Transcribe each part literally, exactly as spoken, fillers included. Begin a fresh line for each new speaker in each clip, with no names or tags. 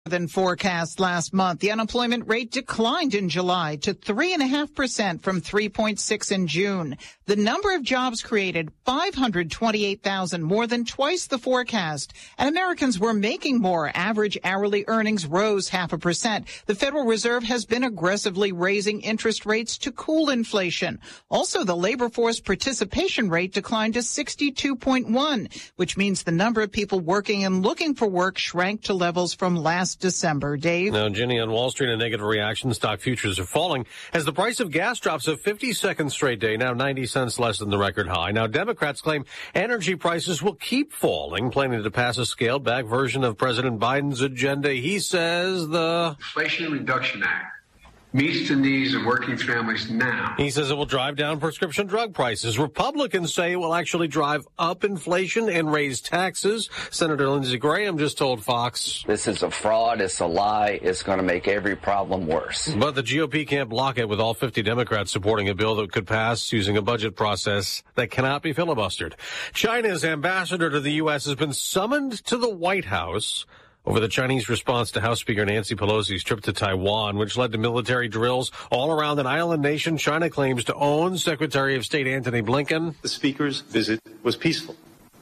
than forecast last month. The unemployment rate declined in July to three point five percent from three point six in June. The number of jobs created, five hundred twenty-eight thousand, more than twice the forecast. And Americans were making more. Average hourly earnings rose half a percent. The Federal Reserve has been aggressively raising interest rates to cool inflation. Also, the labor force participation rate declined to sixty-two point one, which means the number of people working and looking for work shrank to levels from last December. Dave?
Now, Jenny, on Wall Street, a negative reaction. Stock futures are falling as the price of gas drops a fifty-second straight day, now ninety cents less than the record high. Now, Democrats claim energy prices will keep falling, planning to pass a scaled-back version of President Biden's agenda. He says the
Inflation Reduction Act meets the needs of working families now.
He says it will drive down prescription drug prices. Republicans say it will actually drive up inflation and raise taxes. Senator Lindsey Graham just told Fox,
"This is a fraud. It's a lie. It's going to make every problem worse."
But the G O P can't block it, with all fifty Democrats supporting a bill that could pass using a budget process that cannot be filibustered. China's ambassador to the U S has been summoned to the White House over the Chinese response to House Speaker Nancy Pelosi's trip to Taiwan, which led to military drills all around an island nation China claims to own. Secretary of State Antony Blinken:
"The Speaker's visit was peaceful.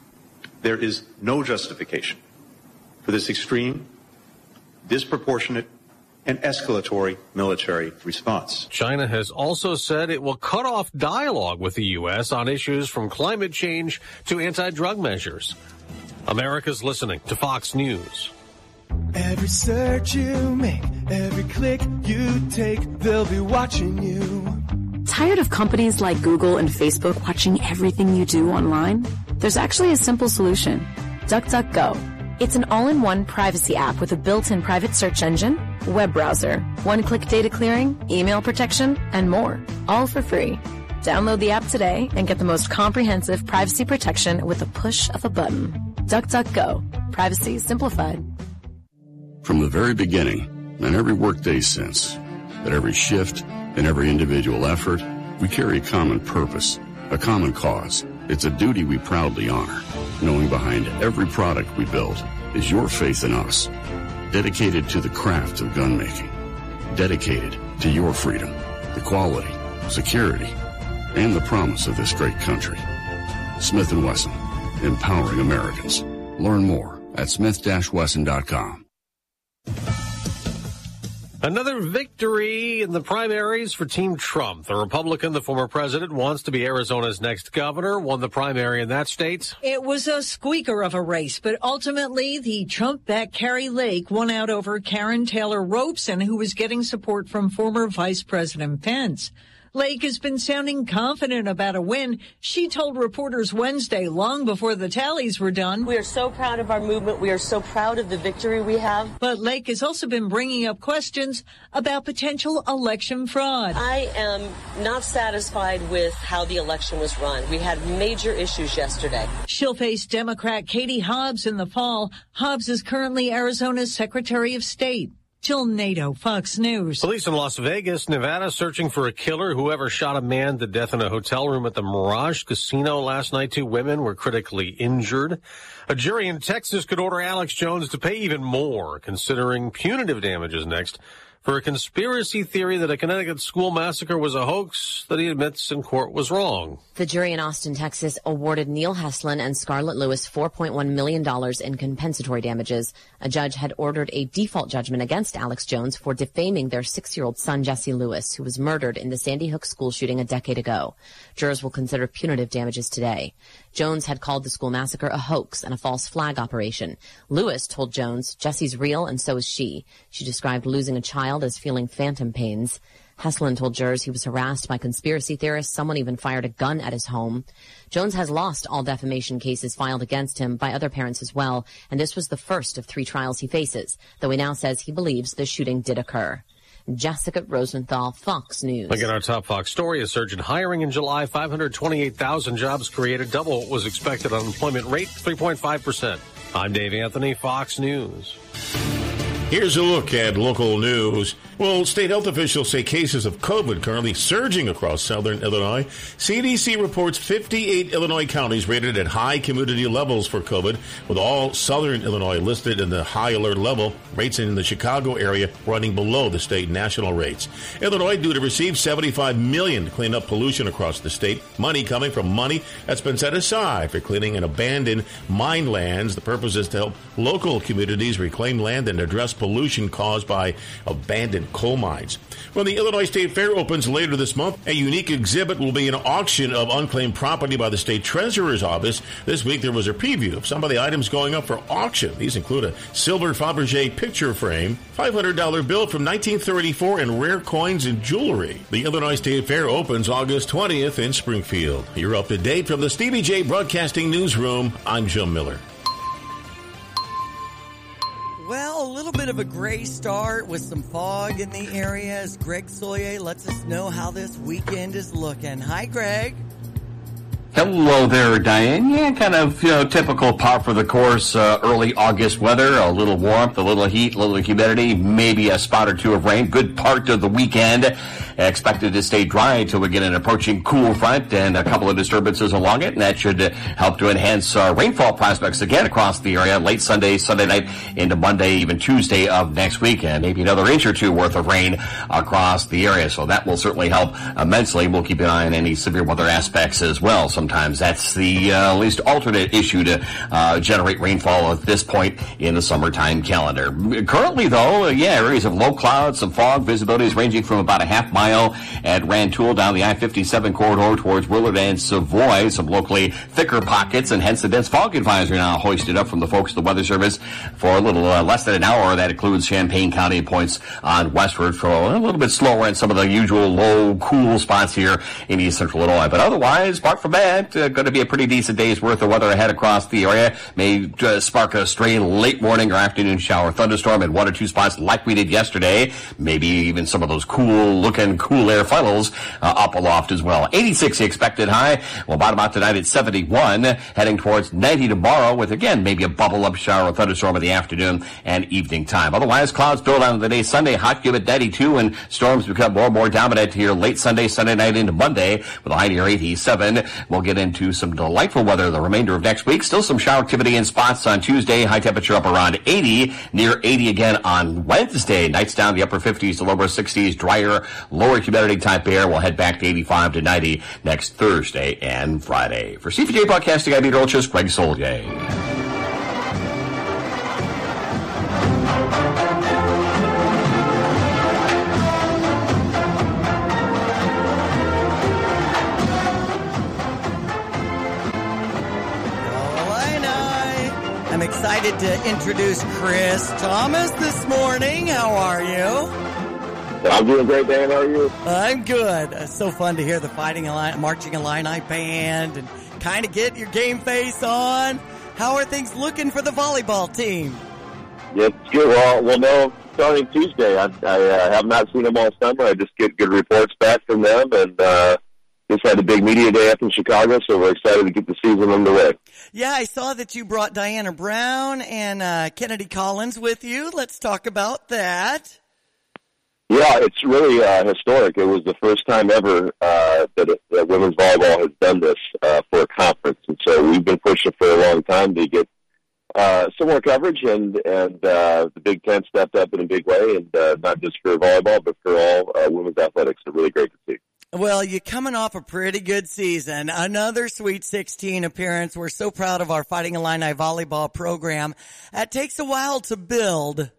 There is no justification for this extreme, disproportionate, and escalatory military response."
China has also said it will cut off dialogue with the U S on issues from climate change to anti-drug measures. America's listening to Fox News.
Every search you make, every click you take, they'll be watching you.
Tired of companies like Google and Facebook watching everything you do online? There's actually a simple solution. DuckDuckGo. It's an all-in-one privacy app with a built-in private search engine, web browser, one-click data clearing, email protection, and more. All for free. Download the app today and get the most comprehensive privacy protection with the push of a button. DuckDuckGo. Privacy simplified.
From the very beginning, and every workday since, at every shift and every individual effort, we carry a common purpose, a common cause. It's a duty we proudly honor, knowing behind every product we build is your faith in us, dedicated to the craft of gun making, dedicated to your freedom, the quality, security, and the promise of this great country. Smith and Wesson, empowering Americans. Learn more at smith dash wesson dot com.
Another victory in the primaries for Team Trump. The Republican, the former president, wants to be Arizona's next governor, won the primary in that state.
It was a squeaker of a race, but ultimately the Trump-backed Kari Lake won out over Karen Taylor Robeson, who was getting support from former Vice President Pence. Lake has been sounding confident about a win. She told reporters Wednesday, long before the tallies were done.
"We are so proud of our movement. We are so proud of the victory we have."
But Lake has also been bringing up questions about potential election fraud.
"I am not satisfied with how the election was run. We had major issues yesterday."
She'll face Democrat Katie Hobbs in the fall. Hobbs is currently Arizona's Secretary of State. Jill Nato, Fox News.
Police in Las Vegas, Nevada, searching for a killer. Whoever shot a man to death in a hotel room at the Mirage Casino last night. Two women were critically injured. A jury in Texas could order Alex Jones to pay even more, considering punitive damages next, for a conspiracy theory that a Connecticut school massacre was a hoax that he admits in court was wrong.
The jury in Austin, Texas, awarded Neil Heslin and Scarlett Lewis four point one million dollars in compensatory damages. A judge had ordered a default judgment against Alex Jones for defaming their six-year-old son, Jesse Lewis, who was murdered in the Sandy Hook school shooting a decade ago. Jurors will consider punitive damages today. Jones had called the school massacre a hoax and a false flag operation. Lewis told Jones, "Jesse's real and so is she." She described losing a child as feeling phantom pains. Heslin told jurors he was harassed by conspiracy theorists. Someone even fired a gun at his home. Jones has lost all defamation cases filed against him by other parents as well, and this was the first of three trials he faces, though he now says he believes the shooting did occur. Jessica Rosenthal, Fox News.
Again, our top Fox story, a surge in hiring in July, five hundred twenty-eight thousand jobs created, double what was expected. Unemployment rate, three point five percent. I'm Dave Anthony, Fox News.
Here's a look at local news. Well, state health officials say cases of COVID currently surging across southern Illinois. C D C reports fifty-eight Illinois counties rated at high community levels for COVID, with all southern Illinois listed in the high alert level. Rates in the Chicago area running below the state national rates. Illinois due to receive seventy-five million dollars to clean up pollution across the state. Money coming from money that's been set aside for cleaning and abandoned mine lands. The purpose is to help local communities reclaim land and address pollution caused by abandoned coal mines. When the Illinois State Fair opens later this month, a unique exhibit will be an auction of unclaimed property by the state treasurer's office. This week there was a preview of some of the items going up for auction. These include a silver Fabergé picture frame, five hundred dollars bill from nineteen thirty-four, and rare coins and jewelry. The Illinois State Fair opens August twentieth in Springfield. You're up to date from the Stevie J Broadcasting Newsroom. I'm Jim Miller.
Well, a little bit of a gray start with some fog in the area as Greg Soyer lets us know how this weekend is looking. Hi, Greg.
Hello there, Diane. Yeah, kind of, you know, typical par for the course, uh, early August weather, a little warmth, a little heat, a little humidity, maybe a spot or two of rain. Good part of the weekend. Expected to stay dry until we get an approaching cool front and a couple of disturbances along it, and that should uh, help to enhance uh, rainfall prospects again across the area late Sunday, Sunday night into Monday, even Tuesday of next week, and maybe another inch or two worth of rain across the area. So that will certainly help immensely. We'll keep an eye on any severe weather aspects as well. Sometimes that's the uh, least alternate issue to uh, generate rainfall at this point in the summertime calendar. Currently, though, uh, yeah, areas of low clouds, some fog, visibilities ranging from about a half mile at Rantoul down the I fifty-seven corridor towards Willard and Savoy. Some locally thicker pockets, and hence the dense fog advisory now hoisted up from the folks at the Weather Service for a little uh, less than an hour. That includes Champaign County and points on westward, for a little bit slower in some of the usual low, cool spots here in east central Illinois. But otherwise, apart from that, uh, going to be a pretty decent day's worth of weather ahead across the area. May uh, spark a stray late morning or afternoon shower thunderstorm in one or two spots like we did yesterday. Maybe even some of those cool looking cool air funnels uh, up aloft as well. eighty-six the expected high. We'll bottom out tonight at seventy-one, heading towards ninety tomorrow with, again, maybe a bubble up shower or thunderstorm in the afternoon and evening time. Otherwise, clouds build on the day Sunday, hot, humid ninety-two, and storms become more and more dominant here late Sunday, Sunday night into Monday with a high near eighty-seven. We'll get into some delightful weather the remainder of next week. Still some shower activity in spots on Tuesday. High temperature up around eighty, near eighty again on Wednesday. Nights down the upper fifties to lower sixties, drier, lower humidity type air. We'll head back to eighty-five to ninety next Thursday and Friday. For C P J Broadcasting, I'm meteorologist Greg Soldier.
I'm excited to introduce Chris Thomas this morning. How are you?
I'm doing great, Dan. How are you?
I'm good. It's so fun to hear the Fighting Illini, Marching Illini band and kind of get your game face on. How are things looking for the volleyball team?
Yeah, it's good. Well, we'll know starting Tuesday. I, I uh, have not seen them all summer. I just get good reports back from them, and uh, just had a big media day up in Chicago, so we're excited to get the season underway.
Yeah, I saw that you brought Diana Brown and uh, Kennedy Collins with you. Let's talk about that.
Yeah, it's really uh, historic. It was the first time ever uh, that, it, that women's volleyball has done this uh, for a conference, and so we've been pushing for a long time to get uh, some more coverage, and and uh, the Big Ten stepped up in a big way, and uh, not just for volleyball, but for all uh, women's athletics. It's really great to see.
Well, you're coming off a pretty good season. Another Sweet sixteen appearance. We're so proud of our Fighting Illini volleyball program. It takes a while to build.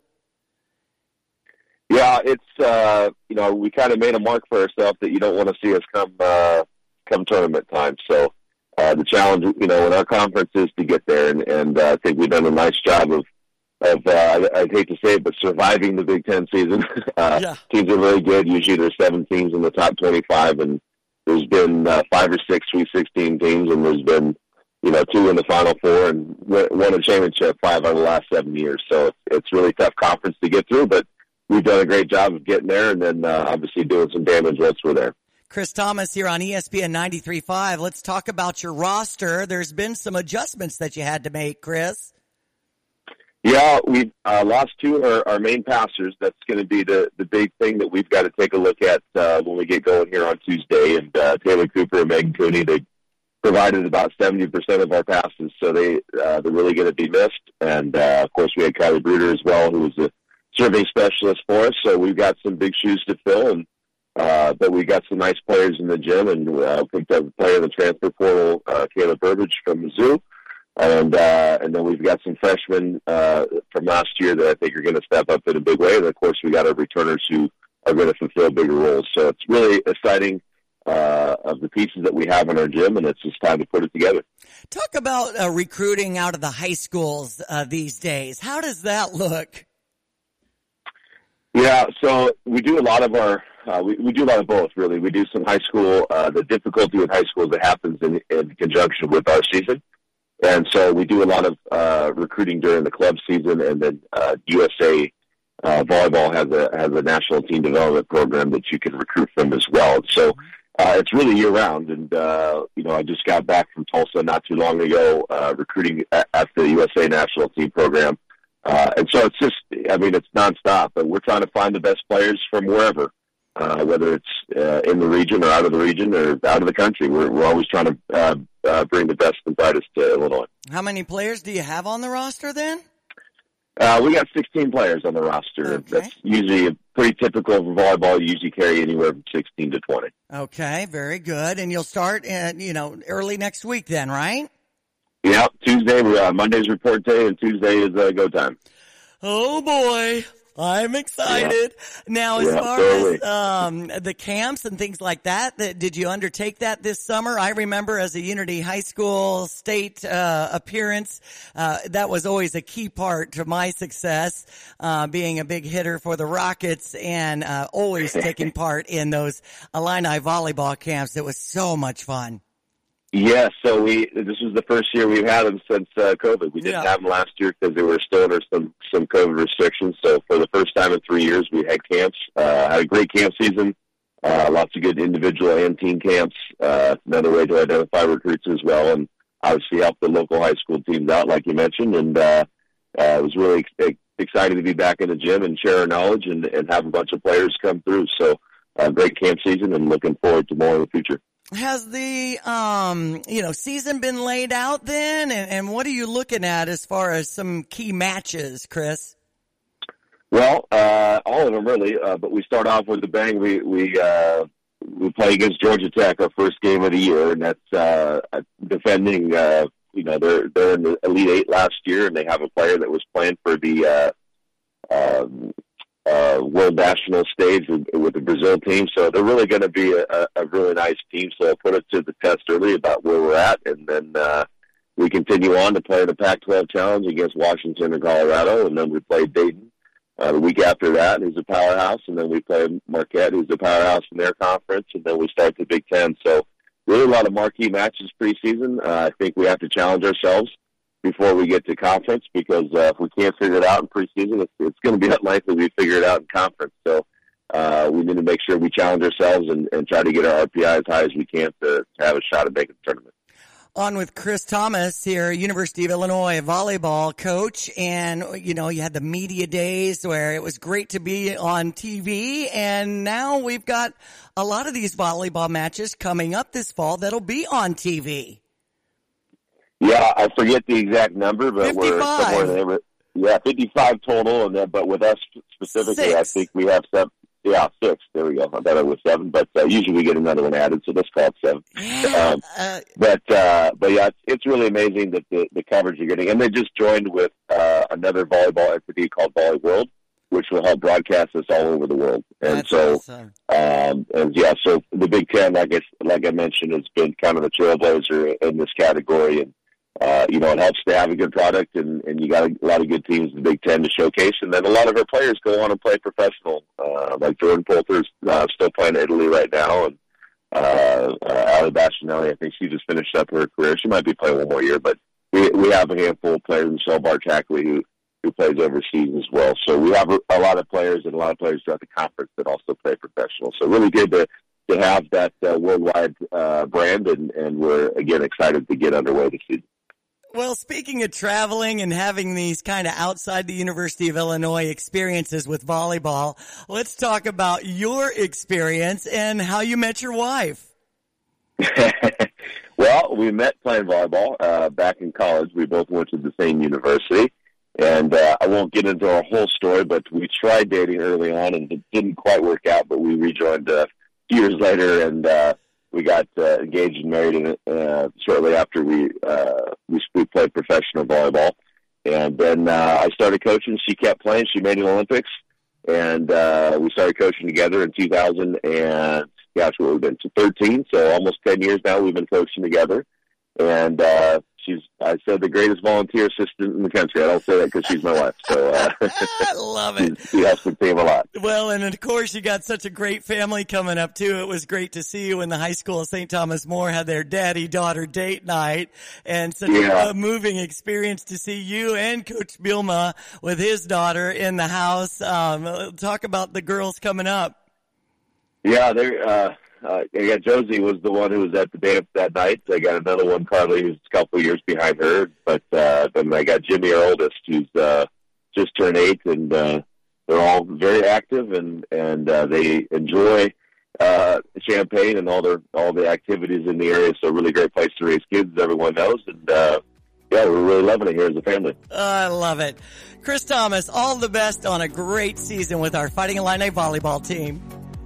Yeah, it's, uh, you know, we kind of made a mark for ourselves that you don't want to see us come uh, come tournament time. So uh, the challenge, you know, in our conference is to get there, and, and uh, I think we've done a nice job of, of uh, I'd hate to say it, but surviving the Big Ten season. uh, yeah. Teams are really good. Usually there's seven teams in the top twenty-five, and there's been uh, five or six Sweet sixteen teams, and there's been, you know, two in the Final Four, and won a championship five out of the last seven years. So it's, it's really tough conference to get through, but we've done a great job of getting there, and then uh, obviously doing some damage once we're there.
Chris Thomas here on E S P N ninety-three point five. Let's talk about your roster. There's been some adjustments that you had to make, Chris.
Yeah, we've uh, lost two of our, our main passers. That's going to be the, the big thing that we've got to take a look at uh, when we get going here on Tuesday. And uh, Taylor Cooper and Megan Cooney, they provided about seventy percent of our passes, so they, uh, they're really going to be missed. And, uh, of course, we had Kylie Bruder as well, who was a serving specialist for us. So we've got some big shoes to fill. And uh, but we got some nice players in the gym, and uh, picked up a player in the transfer portal, uh, Caleb Burbage from Mizzou. And uh, and then we've got some freshmen uh, from last year that I think are going to step up in a big way. And, of course, we got our returners who are going to fulfill bigger roles. So it's really exciting uh, of the pieces that we have in our gym, and it's just time to put it together.
Talk about uh, recruiting out of the high schools uh, these days. How does that look?
Yeah, so we do a lot of our uh, we, we do a lot of both, really. We do some high school. Uh, the difficulty with high school is it happens in, in conjunction with our season. And so we do a lot of uh, recruiting during the club season, and then uh, U S A uh, Volleyball has a has a national team development program that you can recruit from as well. So uh, it's really year round. And uh, you know, I just got back from Tulsa not too long ago, uh, recruiting at, at the U S A national team program. Uh, and so it's just, I mean, it's nonstop. But we're trying to find the best players from wherever, uh, whether it's uh, in the region or out of the region or out of the country. We're we're always trying to uh, uh, bring the best and brightest to Illinois.
How many players do you have on the roster then?
Uh, we got sixteen players on the roster.
Okay.
That's usually pretty typical for volleyball. You usually carry anywhere from sixteen to twenty.
Okay, very good. And you'll start, uh, you know, early next week then, right?
Yeah, Tuesday, uh, Monday's report day, and Tuesday is uh, go time.
Oh, boy. I'm excited. Yeah. Now, as
yeah,
far
totally.
as um, the camps and things like that, that, did you undertake that this summer? I remember as a Unity High School state uh, appearance, uh, that was always a key part to my success, uh, being a big hitter for the Rockets and uh, always taking part in those Illini volleyball camps. It was so much fun.
Yeah, so we this was the first year we've had them since uh, COVID. We didn't yeah. have them last year because they were still under some, some COVID restrictions. So for the first time in three years, we had camps. Uh, had a great camp season, uh, lots of good individual and team camps. Uh, another way to identify recruits as well, and obviously help the local high school teams out, like you mentioned. And uh, uh, it was really ex- exciting to be back in the gym and share our knowledge and, and have a bunch of players come through. So uh, great camp season, and looking forward to more in the future.
Has the, um, you know, season been laid out then? And, and what are you looking at as far as some key matches, Chris?
Well, uh, all of them really, uh, but we start off with a bang. We, we, uh, we play against Georgia Tech, our first game of the year, and that's, uh, defending, uh, you know, they're, they're in the Elite Eight last year, and they have a player that was playing for the, uh, um, Uh, world national stage with, with the Brazil team. So they're really going to be a, a really nice team. So I'll put it to the test early about where we're at. And then, uh, we continue on to play the Pac twelve Challenge against Washington and Colorado. And then we play Dayton, uh, the week after that, who's a powerhouse. And then we play Marquette, who's a powerhouse in their conference. And then we start the Big Ten. So really a lot of marquee matches preseason. Uh, I think we have to challenge ourselves before we get to conference, because uh, if we can't figure it out in preseason, it's, it's going to be unlikely we figure it out in conference. So uh, we need to make sure we challenge ourselves and, and try to get our R P I as high as we can to, to have a shot at making the tournament.
On with Chris Thomas here, University of Illinois volleyball coach. And, you know, you had the media days where it was great to be on T V. And now we've got a lot of these volleyball matches coming up this fall that'll be on T V.
Yeah, I forget the exact number, but
fifty-five.
We're somewhere in there. Yeah, fifty-five total, and then, but with us specifically,
six.
I think we have seven. Yeah, six. There we go. I thought it was seven, but uh, usually we get another one added, so let's call it seven.
Yeah,
um,
uh,
but uh, but yeah, it's, it's really amazing that the, the coverage you're getting, and they just joined with uh, another volleyball entity called Volley World, which will help broadcast this all over the world. And
That's
so,
awesome.
um, and yeah, so the Big Ten, like I like I mentioned, has been kind of a trailblazer in this category, and Uh, you know, it helps to have a good product, and, and you got a, a lot of good teams in the Big Ten to showcase. And then a lot of our players go on and play professional, uh, like Jordan Poulter's uh, still playing in Italy right now. And uh, uh, Ali Bastianelli, I think she just finished up her career. She might be playing one more year, but we we have a handful of players, Michelle Bartackley, who, who plays overseas as well. So we have a, a lot of players and a lot of players throughout the conference that also play professional. So really good to, to have that uh, worldwide uh, brand, and, and we're, again, excited to get underway this season.
Well, speaking of traveling and having these kind of outside the University of Illinois experiences with volleyball, let's talk about your experience and how you met your wife.
Well, we met playing volleyball uh, back in college. We both went to the same university. And uh, I won't get into our whole story, but we tried dating early on, and it didn't quite work out, but we rejoined uh, a few years later, and uh, we got uh, engaged and married in, uh, shortly after we, uh, we we played professional volleyball. And then uh, I started coaching. She kept playing. She made an Olympics. And uh, we started coaching together in two thousand, and gosh, what we've been to thirteen, so almost ten years now we've been coaching together. And uh, she's, I said, the greatest volunteer assistant in the country. I don't say that because she's my wife. So uh,
I love it.
She helps the team a lot.
Well, and of course, you got such a great family coming up, too. It was great to see you when the high school of Saint Thomas More had their daddy-daughter date night, and such yeah. a moving experience to see you and Coach Bielema with his daughter in the house. Um, talk about the girls coming up.
Yeah, they're uh, – Uh, I got Josie was the one who was at the dance that night. I got another one, Carly, who's a couple of years behind her. But uh, then I got Jimmy, our oldest, who's uh, just turned eight, and uh, they're all very active, and and uh, they enjoy uh, Champaign and all their all the activities in the area. So, really great place to raise kids, as everyone knows, and uh, yeah, we're really loving it here as a family.
I love it, Chris Thomas. All the best on a great season with our Fighting Illini volleyball team.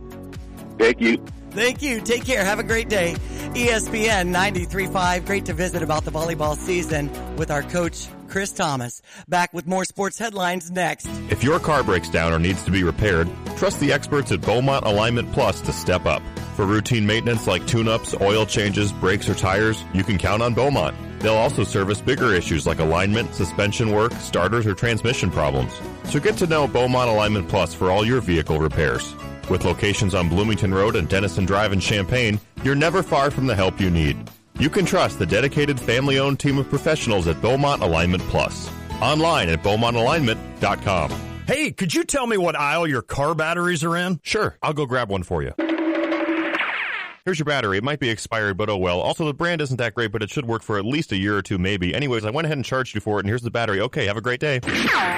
Thank you.
Thank you. Take care. Have a great day. E S P N ninety-three point five. Great to visit about the volleyball season with our coach, Chris Thomas. Back with more sports headlines next.
If your car breaks down or needs to be repaired, trust the experts at Beaumont Alignment Plus to step up. For routine maintenance like tune-ups, oil changes, brakes, or tires, you can count on Beaumont. They'll also service bigger issues like alignment, suspension work, starters, or transmission problems. So get to know Beaumont Alignment Plus for all your vehicle repairs. With locations on Bloomington Road and Denison Drive in Champaign, you're never far from the help you need. You can trust the dedicated family-owned team of professionals at Beaumont Alignment Plus. Online at beaumont alignment dot com.
Hey, could you tell me what aisle your car batteries are in?
Sure, I'll go grab one for you. Here's your battery. It might be expired, but oh well. Also, the brand isn't that great, but it should work for at least a year or two, maybe. Anyways, I went ahead and charged you for it, and here's the battery. Okay, have a great day.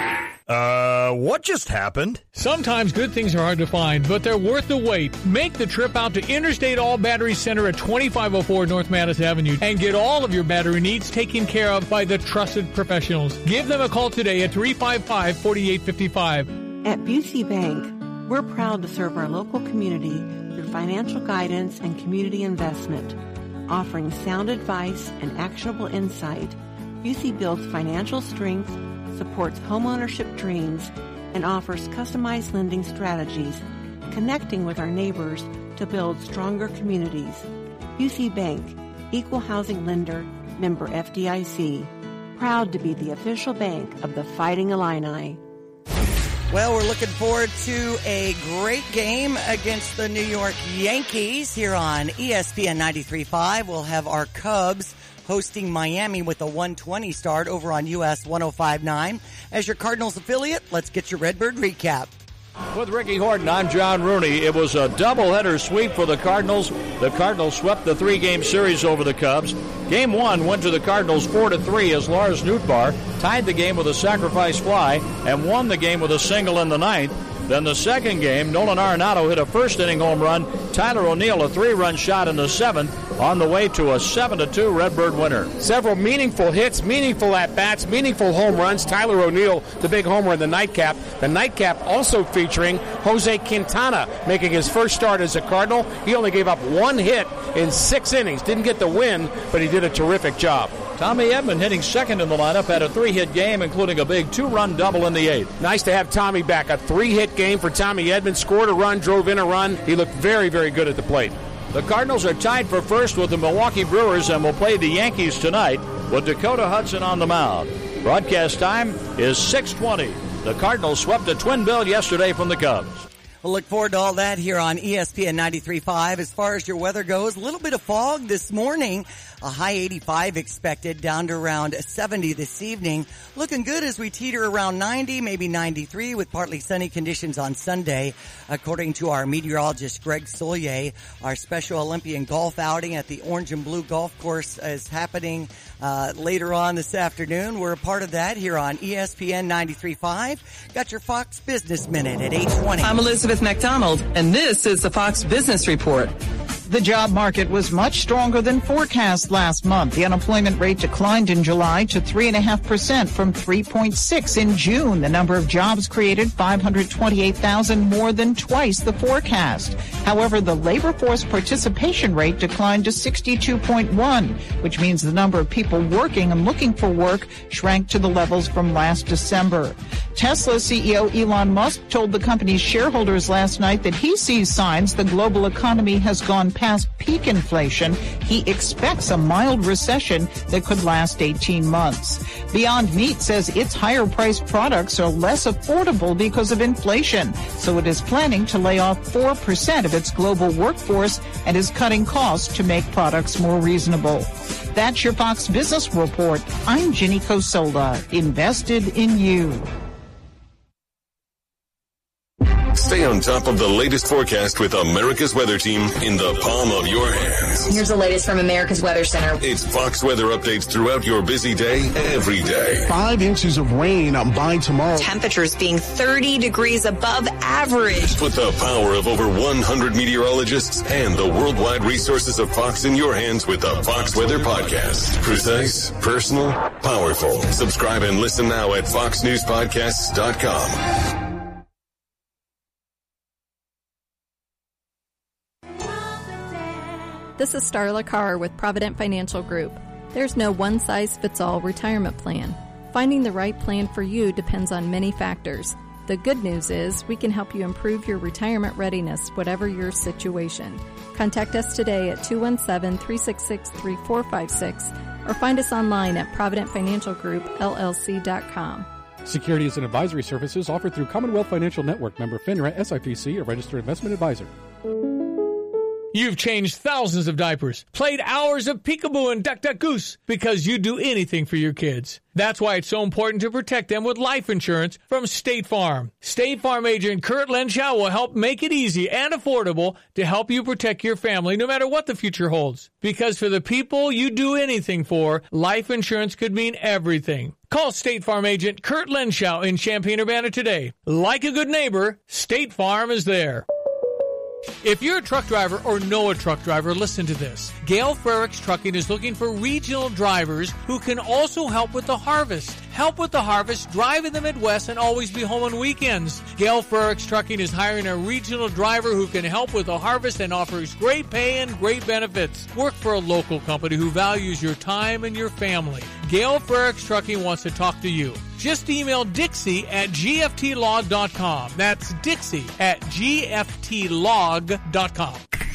Uh, what just happened?
Sometimes good things are hard to find, but they're worth the wait. Make the trip out to Interstate All Battery Center at twenty-five oh four North Mattis Avenue and get all of your battery needs taken care of by the trusted professionals. Give them a call today at three five five, four eight five five.
At Busey Bank, we're proud to serve our local community through financial guidance and community investment. Offering sound advice and actionable insight, Busey builds financial strength, supports homeownership dreams, and offers customized lending strategies, connecting with our neighbors to build stronger communities. Busey Bank, Equal Housing Lender, member F D I C. Proud to be the official bank of the Fighting Illini.
Well, we're looking forward to a great game against the New York Yankees here on E S P N ninety-three point five. We'll have our Cubs hosting Miami with a one twenty start over on U S one oh five point nine. As your Cardinals affiliate, let's get your Redbird recap.
With Ricky Horton, I'm John Rooney. It was a doubleheader sweep for the Cardinals. The Cardinals swept the three-game series over the Cubs. Game one went to the Cardinals four to three as Lars Nootbaar tied the game with a sacrifice fly and won the game with a single in the ninth. Then the second game, Nolan Arenado hit a first-inning home run. Tyler O'Neill a three-run shot in the seventh on the way to a seven to two Redbird winner.
Several meaningful hits, meaningful at-bats, meaningful home runs. Tyler O'Neill, the big homer in the nightcap. The nightcap also featuring Jose Quintana making his first start as a Cardinal. He only gave up one hit in six innings. Didn't get the win, but he did a terrific job.
Tommy Edman hitting second in the lineup had a three-hit game, including a big two-run double in the eighth.
Nice to have Tommy back. A three-hit game for Tommy Edman. Scored a run, drove in a run. He looked very, very good at the plate.
The Cardinals are tied for first with the Milwaukee Brewers and will play the Yankees tonight with Dakota Hudson on the mound. Broadcast time is six twenty. The Cardinals swept a twin bill yesterday from the Cubs.
We'll look forward to all that here on E S P N ninety-three point five. As far as your weather goes, a little bit of fog this morning. A high eighty-five expected, down to around seventy this evening. Looking good as we teeter around ninety, maybe ninety-three, with partly sunny conditions on Sunday. According to our meteorologist, Greg Solier, our Special Olympian golf outing at the Orange and Blue Golf Course is happening uh, later on this afternoon. We're a part of that here on E S P N ninety-three point five. Got your Fox Business Minute at eight twenty.
I'm Elizabeth McDonald, and this is the Fox Business Report. The job market was much stronger than forecast last month. The unemployment rate declined in July to three point five percent from three point six in June. The number of jobs created, five hundred twenty-eight thousand, more than twice the forecast. However, the labor force participation rate declined to sixty-two point one, which means the number of people working and looking for work shrank to the levels from last December. Tesla C E O Elon Musk told the company's shareholders last night that he sees signs the global economy has gone past peak inflation. He expects a mild recession that could last eighteen months. Beyond Meat says its higher-priced products are less affordable because of inflation, so it is planning to lay off four percent of its global workforce and is cutting costs to make products more reasonable. That's your Fox Business Report. I'm Ginny Cosola, invested in you.
Stay on top of the latest forecast with America's Weather Team in the palm of your hands.
Here's the latest from America's Weather Center.
It's Fox weather updates throughout your busy day, every day.
Five inches of rain by tomorrow.
Temperatures being thirty degrees above average.
Put the power of over one hundred meteorologists and the worldwide resources of Fox in your hands with the Fox Weather Podcast. Precise, personal, powerful. Subscribe and listen now at fox news podcasts dot com.
This is Starla Carr with Provident Financial Group. There's no one-size-fits-all retirement plan. Finding the right plan for you depends on many factors. The good news is we can help you improve your retirement readiness, whatever your situation. Contact us today at two one seven, three six six, three four five six or find us online at provident financial group L L C dot com.
Securities and advisory services offered through Commonwealth Financial Network, member FINRA, S I P C, a registered investment advisor.
You've changed thousands of diapers, played hours of peekaboo and duck duck goose because you do anything for your kids. That's why it's so important to protect them with life insurance from State Farm. State Farm agent Kurt Lenschow will help make it easy and affordable to help you protect your family no matter what the future holds. Because for the people you do anything for, life insurance could mean everything. Call State Farm agent Kurt Lenschow in Champaign-Urbana today. Like a good neighbor, State Farm is there. If you're a truck driver or know a truck driver, listen to this. Gale Frericks Trucking is looking for regional drivers who can also help with the harvest. Help with the harvest, drive in the Midwest, and always be home on weekends. Gale Frericks Trucking is hiring a regional driver who can help with the harvest and offers great pay and great benefits. Work for a local company who values your time and your family. Gale Frericks Trucking wants to talk to you. Just email Dixie at G F T log dot com. That's Dixie at G F T log dot com.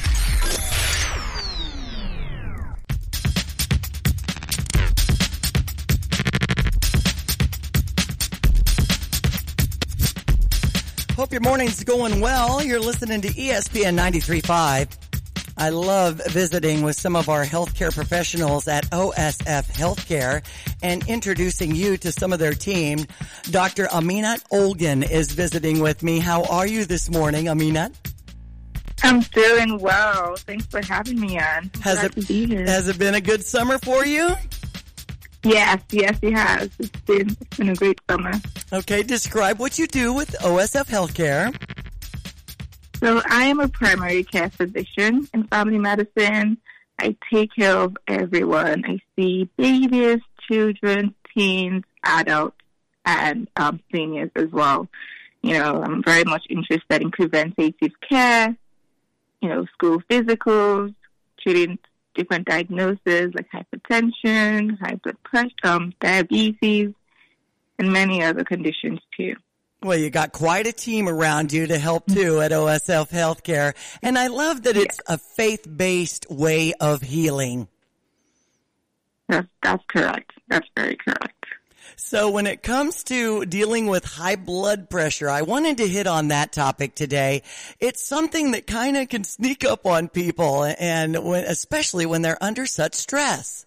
Hope your morning's going well. You're listening to E S P N ninety-three point five. I love visiting with some of our healthcare professionals at O S F Healthcare and introducing you to some of their team. Doctor Aminat Olgan is visiting with me. How are you this morning, Aminat?
I'm doing well. Thanks for having me on.
Has
Glad
it,
to be here.
has it been a good summer for you?
Yes, yes, it has. It's been, it's been a great summer.
Okay, describe what you do with O S F Healthcare.
So I am a primary care physician in family medicine. I take care of everyone. I see babies, children, teens, adults, and um, seniors as well. You know, I'm very much interested in preventative care, you know, school physicals, treating different diagnoses like hypertension, high blood pressure, um, diabetes, and many other conditions too.
Well, you got quite a team around you to help too at O S F Healthcare. And I love that it's a faith-based way of healing.
That's, that's correct. That's very correct.
So when it comes to dealing with high blood pressure, I wanted to hit on that topic today. It's something that kind of can sneak up on people, and when, especially when they're under such stress.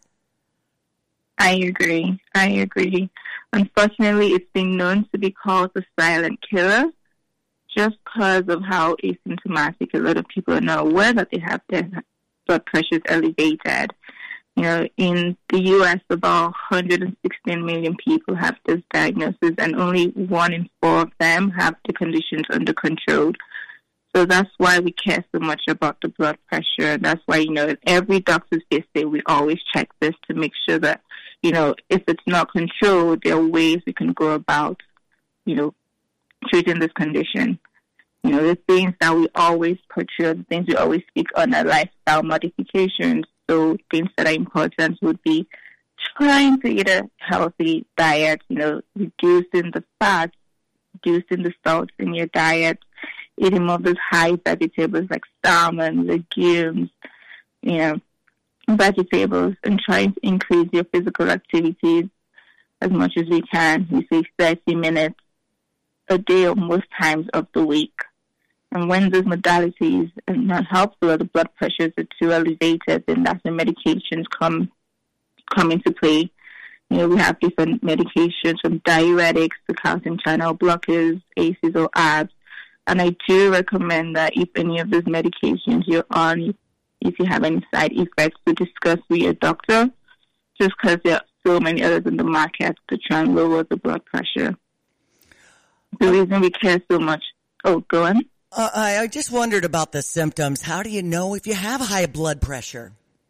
I agree. I agree. Unfortunately, it's been known to be called the silent killer just because of how asymptomatic a lot of people are not aware that they have their blood pressures elevated. You know, in the U S, about one hundred sixteen million people have this diagnosis, and only one in four of them have the conditions under control. So that's why we care so much about the blood pressure. That's why, you know, every doctor's visit, we always check this to make sure that, you know, if it's not controlled, there are ways we can go about, you know, treating this condition. You know, the things that we always portray, the things we always speak on are lifestyle modifications. So things that are important would be trying to eat a healthy diet, you know, reducing the fat, reducing the salt in your diet, eating more of those high vegetables like salmon, legumes, you know, vegetables, and trying to increase your physical activities as much as we can. We say thirty minutes a day or most times of the week. And when those modalities are not helpful or the blood pressures are too elevated, then that's when medications come come into play. You know, we have different medications from diuretics to calcium channel blockers, A C Es or A B S. And I do recommend that if any of those medications you're on, if you have any side effects, to discuss with your doctor, just because there are so many others in the market to try and lower the blood pressure. The reason we care so much. Oh, go on.
Uh, I, I just wondered about the symptoms. How do you know if you have high blood pressure?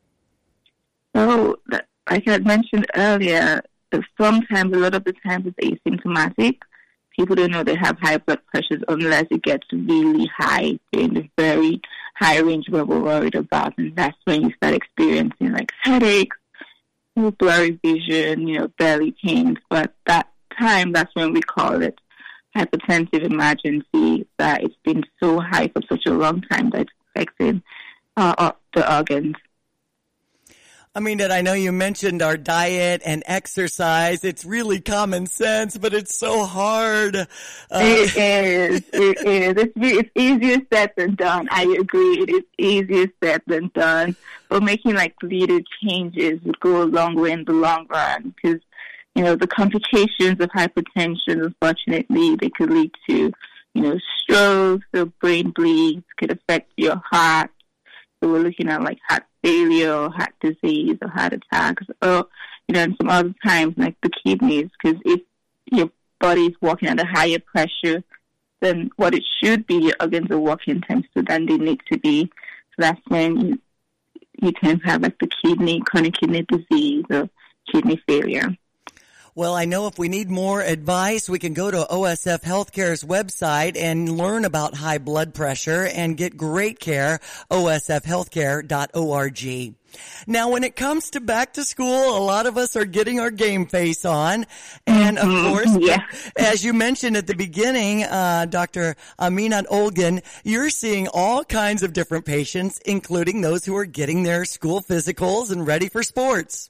So, that, like I mentioned earlier, sometimes, a lot of the times it's asymptomatic. People don't know they have high blood pressures unless it gets really high, in the very high range where we're worried about. And that's when you start experiencing like headaches, blurry vision, you know, belly pains. But that time, that's when we call it hypertensive emergency, that it's been so high for such a long time that it's affecting uh, the organs.
I mean, and I know you mentioned our diet and exercise. It's really common sense, but it's so hard. Uh,
it is. It is. It's, it's easier said than done. I agree. It is easier said than done. But making like little changes would go a long way in the long run, because you know, the complications of hypertension, unfortunately, they could lead to, you know, strokes or brain bleeds, could affect your heart. So we're looking at like heart failure or heart disease or heart attacks, or, you know, and some other times like the kidneys, because if your body is working at a higher pressure than what it should be, your organs are working times two than they need to be. So that's when you, you can have like the kidney, chronic kidney disease or kidney failure.
Well, I know if we need more advice, we can go to O S F Healthcare's website and learn about high blood pressure and get great care, O S F healthcare dot org. Now, when it comes to back to school, a lot of us are getting our game face on. And of
mm-hmm.
course,
yeah.
as you mentioned at the beginning, uh, Doctor Aminat Olgun, you're seeing all kinds of different patients, including those who are getting their school physicals and ready for sports.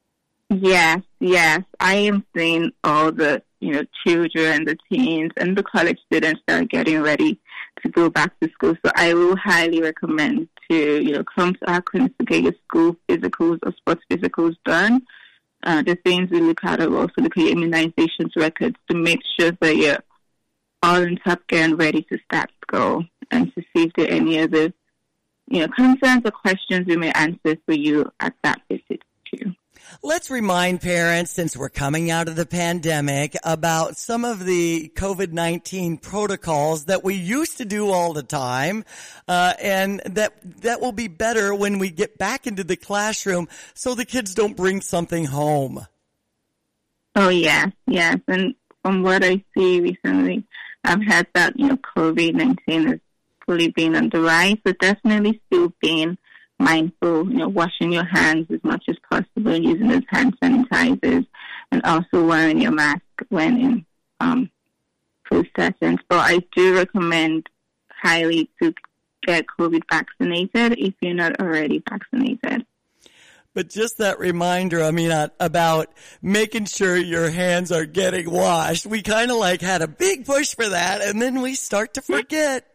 Yes, yes. I am seeing all the, you know, children, the teens, and the college students that are getting ready to go back to school. So I will highly recommend to, you know, come to our clinics to get your school physicals or sports physicals done. Uh, the things we look at are also look at your immunizations records to make sure that you're all in top gear and ready to start school, and to see if there are any other, you know, concerns or questions we may answer for you at that visit too.
Let's remind parents, since we're coming out of the pandemic, about some of the COVID nineteen protocols that we used to do all the time, uh, and that that will be better when we get back into the classroom so the kids don't bring something home.
Oh, yes, yes. And from what I see recently, I've had that, you know, COVID nineteen has fully been on the rise, but definitely still being mindful, you know, washing your hands as much as possible and using those hand sanitizers, and also wearing your mask when in um, closed sessions. But I do recommend highly to get COVID vaccinated if you're not already vaccinated.
But just that reminder, I mean, uh, about making sure your hands are getting washed. We kind of like had a big push for that, and then we start to forget.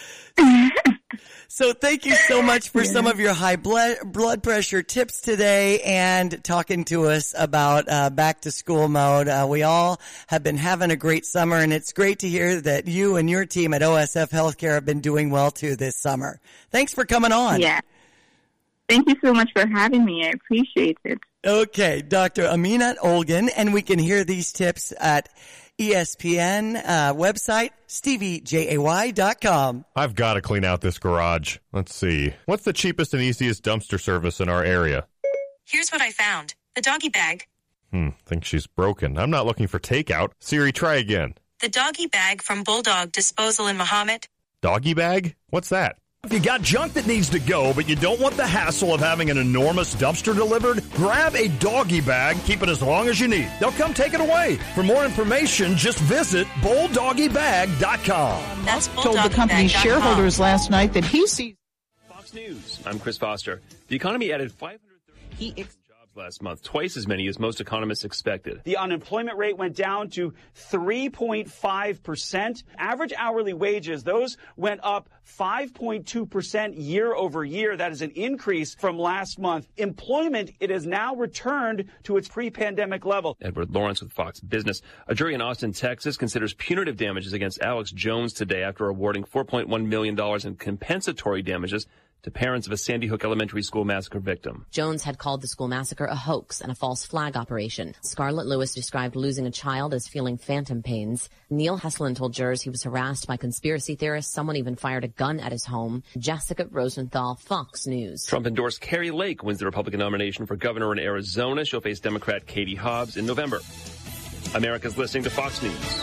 So thank you so much for yeah. some of your high blood blood pressure tips today and talking to us about uh, back to school mode. Uh, we all have been having a great summer, and it's great to hear that you and your team at O S F Healthcare have been doing well too this summer. Thanks for coming on.
Yeah. Thank you so much for having me. I appreciate it.
Okay, Doctor Aminat Olgan, and we can hear these tips at E S P N uh, website, stevie jay dot com.
I've got to clean out this garage. Let's see. What's the cheapest and easiest dumpster service in our area?
Here's what I found. The doggy bag.
Hmm, think she's broken. I'm not looking for takeout. Siri, try again.
The doggy bag from Bulldog Disposal in Mahomet.
Doggy bag? What's that?
If you got junk that needs to go, but you don't want the hassle of having an enormous dumpster delivered, grab a doggy bag, keep it as long as you need. They'll come take it away. For more information, just visit bull doggy bag dot com.
That's
told the company's shareholders last night that he sees.
Fox News. I'm Chris Foster. The economy added five hundred thirty jobs last month, twice as many as most economists expected.
The unemployment rate went down to three point five percent. Average hourly wages, those went up five point two percent year over year. That is an increase from last month. Employment, it has now returned to its pre-pandemic level.
Edward Lawrence with Fox Business. A jury in Austin, Texas considers punitive damages against Alex Jones today after awarding four point one million dollars in compensatory damages to parents of a Sandy Hook Elementary School massacre victim.
Jones had called the school massacre a hoax and a false flag operation. Scarlett Lewis described losing a child as feeling phantom pains. Neil Heslin told jurors he was harassed by conspiracy theorists. Someone even fired a gun at his home. Jessica Rosenthal, Fox News.
Trump endorsed Carrie Lake wins the Republican nomination for governor in Arizona. She'll face Democrat Katie Hobbs in November. America's listening to Fox News.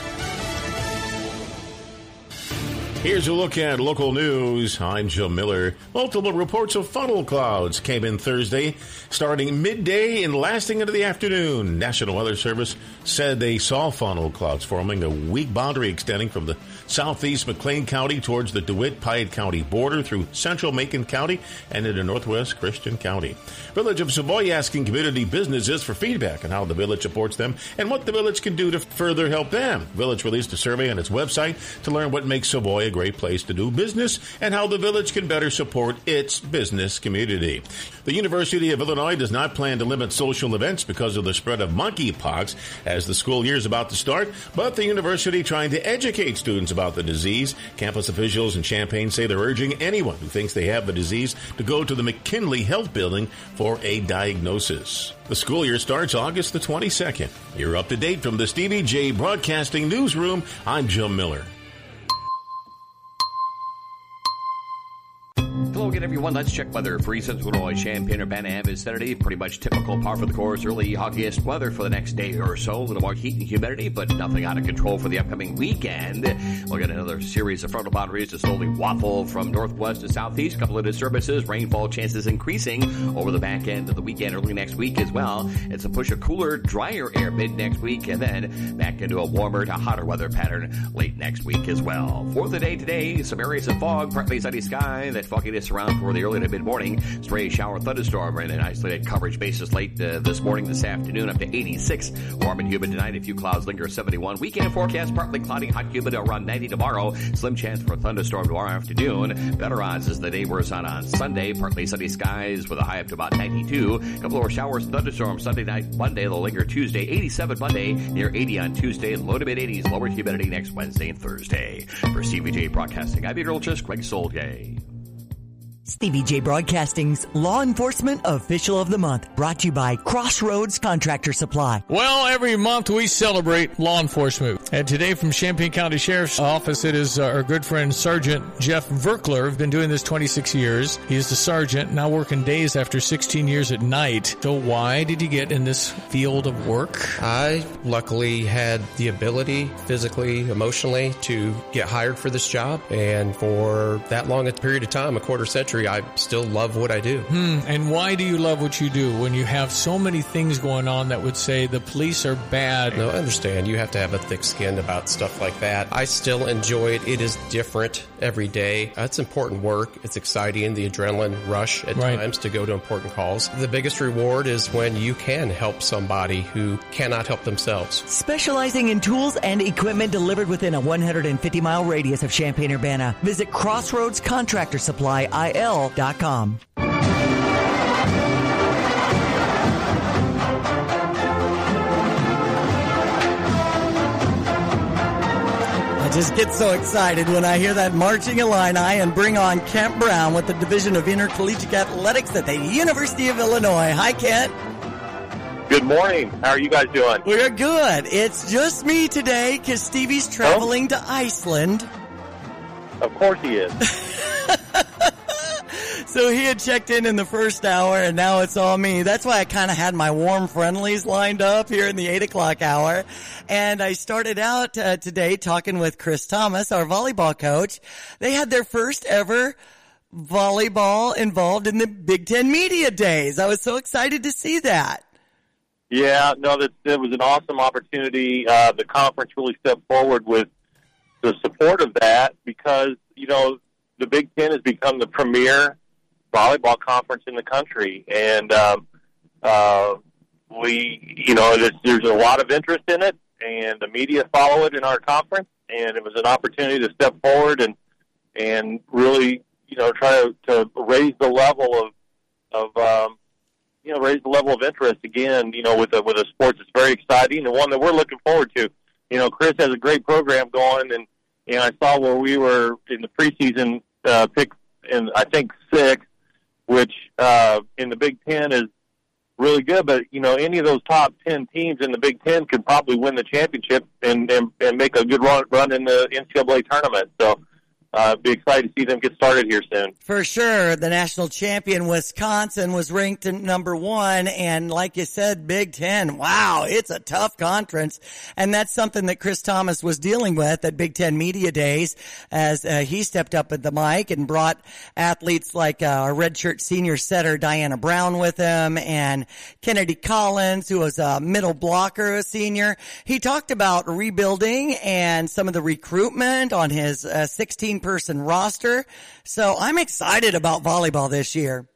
Here's a look at local news. I'm Joe Miller. Multiple reports of funnel clouds came in Thursday, starting midday and lasting into the afternoon. National Weather Service said they saw funnel clouds forming a weak boundary extending from the southeast McLean County towards the DeWitt-Piatt County border through central Macon County and into northwest Christian County. Village of Savoy asking community businesses for feedback on how the village supports them and what the village can do to further help them. Village released a survey on its website to learn what makes Savoy a great place to do business and how the village can better support its business community. The University of Illinois does not plan to limit social events because of the spread of monkeypox as the school year is about to start, but the university trying to educate students about the disease. Campus officials in Champaign say they're urging anyone who thinks they have the disease to go to the McKinley Health Building for a diagnosis. The school year starts August the twenty-second. You're up to date from the Stevie J Broadcasting Newsroom. I'm Joe Miller.
Hello again, everyone. Let's check weather for East Central Illinois, Champaign, Urbana, and vicinity. Pretty much typical par for the course. Early huggiest weather for the next day or so. A little more heat and humidity, but nothing out of control for the upcoming weekend. We'll get another series of frontal boundaries to slowly waffle from northwest to southeast. A couple of disturbances. Rainfall chances increasing over the back end of the weekend, early next week as well. It's a push of cooler, drier air mid next week, and then back into a warmer to hotter weather pattern late next week as well. For the day today, some areas of fog, partly sunny sky. That fogginess around for the early to mid-morning. Stray shower thunderstorm and an isolated coverage basis late uh, this morning, this afternoon, up to eighty-six. Warm and humid tonight. A few clouds linger, seventy-one. Weekend forecast, partly cloudy, hot, humid, around ninety tomorrow. Slim chance for a thunderstorm tomorrow afternoon. Better odds as the day wears on on Sunday. Partly sunny skies with a high up to about ninety-two. A couple more showers and thunderstorms Sunday night, Monday. They'll linger Tuesday. eighty-seven Monday, near eighty on Tuesday. Low to mid-eighties, lower humidity next Wednesday and Thursday. For C V J Broadcasting, I'm meteorologist Greg Solgay.
Stevie J Broadcasting's Law Enforcement Official of the Month, brought to you by Crossroads Contractor Supply.
Well, every month we celebrate law enforcement. And today from Champaign County Sheriff's Office, it is uh, our good friend Sergeant Jeff Verkler. We've been doing this twenty-six years. He is the sergeant, now working days after sixteen years at night. So why did you get in this field of work?
I luckily had the ability, physically, emotionally, to get hired for this job. And for that long a period of time, a quarter century, industry, I still love what I do.
Hmm. And why do you love what you do when you have so many things going on that would say the police are bad?
No, I understand. You have to have a thick skin about stuff like that. I still enjoy it. It is different every day. Uh, it's important work. It's exciting, the adrenaline rush at
Right.
times to go to important calls. The biggest reward is when you can help somebody who cannot help themselves.
Specializing in tools and equipment delivered within a one hundred fifty mile radius of Champaign-Urbana. Visit Crossroads Contractor Supply I L dot com.
I just get so excited when I hear that marching Illini and bring on Kent Brown with the Division of Intercollegiate Athletics at the University of Illinois. Hi, Kent.
Good morning. How are you guys doing?
We're good. It's just me today because Stevie's traveling oh. to Iceland.
Of course he is.
So he had checked in in the first hour, and now it's all me. That's why I kind of had my warm friendlies lined up here in the eight o'clock hour. And I started out uh, today talking with Chris Thomas, our volleyball coach. They had their first ever volleyball involved in the Big Ten Media Days. I was so excited to see that.
Yeah, no, that it was an awesome opportunity. Uh, the conference really stepped forward with the support of that because, you know, the Big Ten has become the premier volleyball conference in the country. And um, uh, we, you know, there's, there's a lot of interest in it, and the media follow it in our conference. And it was an opportunity to step forward and and really, you know, try to, to raise the level of, of um, you know, raise the level of interest again, you know, with a, with a sport that's very exciting and one that we're looking forward to. You know, Chris has a great program going, and, and I saw where we were in the preseason uh, pick in, I think, sixth, which uh, in the Big Ten is really good. But, you know, any of those top ten teams in the Big Ten could probably win the championship and, and, and make a good run, run in the N C double A tournament. So, Uh, be excited to see them get started here soon.
For sure. The national champion, Wisconsin, was ranked at number one. And like you said, Big Ten, wow, it's a tough conference. And that's something that Chris Thomas was dealing with at Big Ten Media Days as uh, he stepped up at the mic and brought athletes like uh, our redshirt senior setter Diana Brown with him and Kennedy Collins, who was a middle blocker, a senior. He talked about rebuilding and some of the recruitment on his uh, sixteen person roster. So I'm excited about volleyball this year.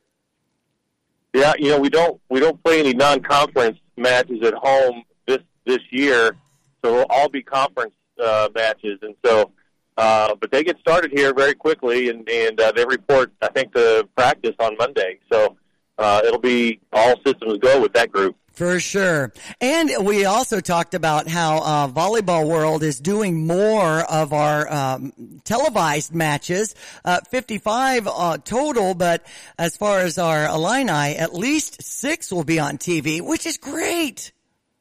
Yeah, you know, we don't we don't play any non-conference matches at home this this year, so we'll all be conference uh, matches, and so uh, but they get started here very quickly, and and uh, they report, I think, to practice on Monday. So uh, it'll be all systems go with that group.
For sure. And we also talked about how uh, Volleyball World is doing more of our um, televised matches, uh, fifty-five uh, total, but as far as our Illini, at least six will be on T V, which is great.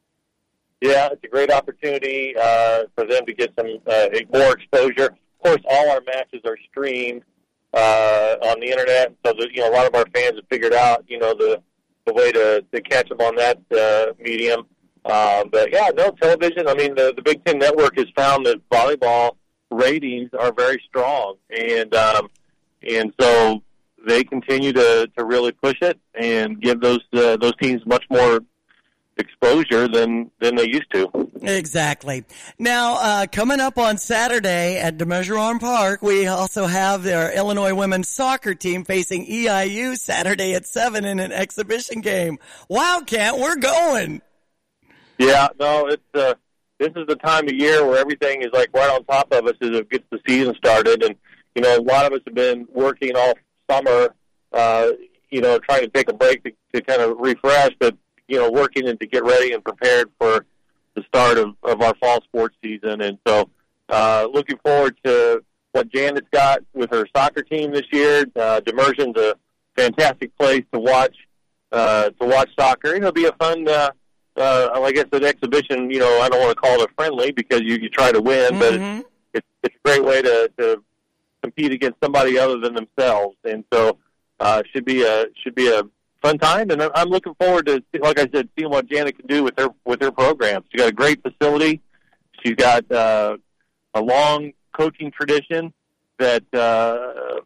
Yeah, it's a great opportunity uh, for them to get some uh, more exposure. Of course, all our matches are streamed uh, on the Internet, so that, you know, a lot of our fans have figured out, you know, the the way to, to catch them on that uh, medium. Uh, but, yeah, no, television, I mean, the, the Big Ten Network has found that volleyball ratings are very strong. And um, and so they continue to, to really push it and give those uh, those teams much more exposure than than they used to.
Exactly. Now, uh, coming up on Saturday at DeMeasuron Park, we also have their Illinois women's soccer team facing E I U Saturday at seven in an exhibition game. Wow, Kent, we're going.
Yeah, no, it's uh, this is the time of year where everything is like right on top of us as it gets the season started, and you know, a lot of us have been working all summer, uh, you know, trying to take a break to, to kind of refresh, but you know, working and to get ready and prepared for the start of, of our fall sports season. And so uh, looking forward to what Janet's got with her soccer team this year. Uh, DeMeasuron's a fantastic place to watch uh, to watch soccer. It'll be a fun, uh, uh, I guess, an exhibition. You know, I don't want to call it a friendly because you, you try to win, mm-hmm. but it's, it's, it's a great way to, to compete against somebody other than themselves. And so uh, should be a should be a fun time, and I'm looking forward to, like I said, seeing what Janet can do with her with her program. She's got a great facility. She's got uh, a long coaching tradition that uh,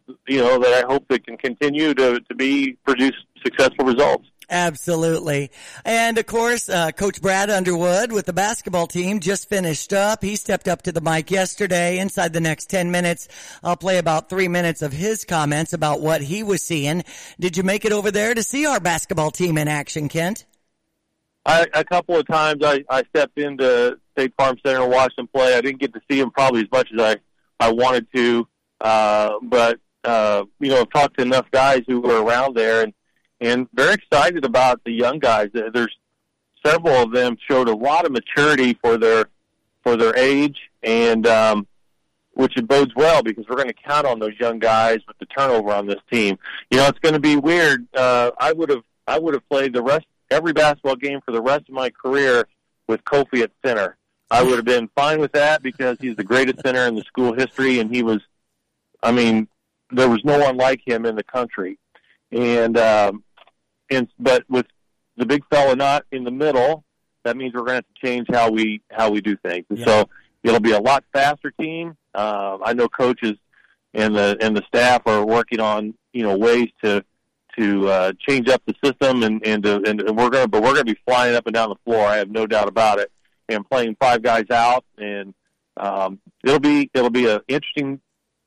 you know, that I hope that can continue to, to be produce successful results.
Absolutely. And of course, uh, Coach Brad Underwood with the basketball team just finished up. He stepped up to the mic yesterday. Inside the next ten minutes, I'll play about three minutes of his comments about what he was seeing. Did you make it over there to see our basketball team in action, Kent?
I, a couple of times I, I stepped into State Farm Center and watched them play. I didn't get to see them probably as much as I, I wanted to. Uh, but, uh, you know, I've talked to enough guys who were around there and, and very excited about the young guys. There's several of them showed a lot of maturity for their, for their age and, um, which it bodes well because we're going to count on those young guys with the turnover on this team. You know, it's going to be weird. Uh, I would have, I would have played the rest, every basketball game for the rest of my career with Kofi at center. I would have been fine with that because he's the greatest center in the school history, and he was, I mean, there was no one like him in the country. And, um, and but with the big fella not in the middle, that means we're going to have to change how we how we do things. And yeah. So it'll be a lot faster team. Uh, I know coaches and the and the staff are working on you know ways to to uh, change up the system, and and, to, and we're going but we're going to be flying up and down the floor. I have no doubt about it. And playing five guys out, and um, it'll be it'll be an interesting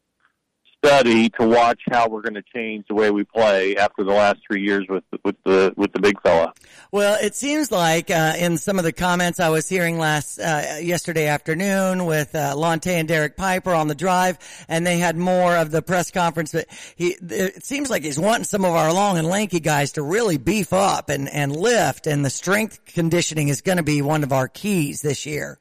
study to watch how we're going to change the way we play after the last three years with with the with the big fella.
Well, it seems like uh, in some of the comments I was hearing last uh, yesterday afternoon with uh, Lonte and Derek Piper on the drive, and they had more of the press conference. But he, it seems like he's wanting some of our long and lanky guys to really beef up and and lift, and the strength conditioning is going to be one of our keys this year.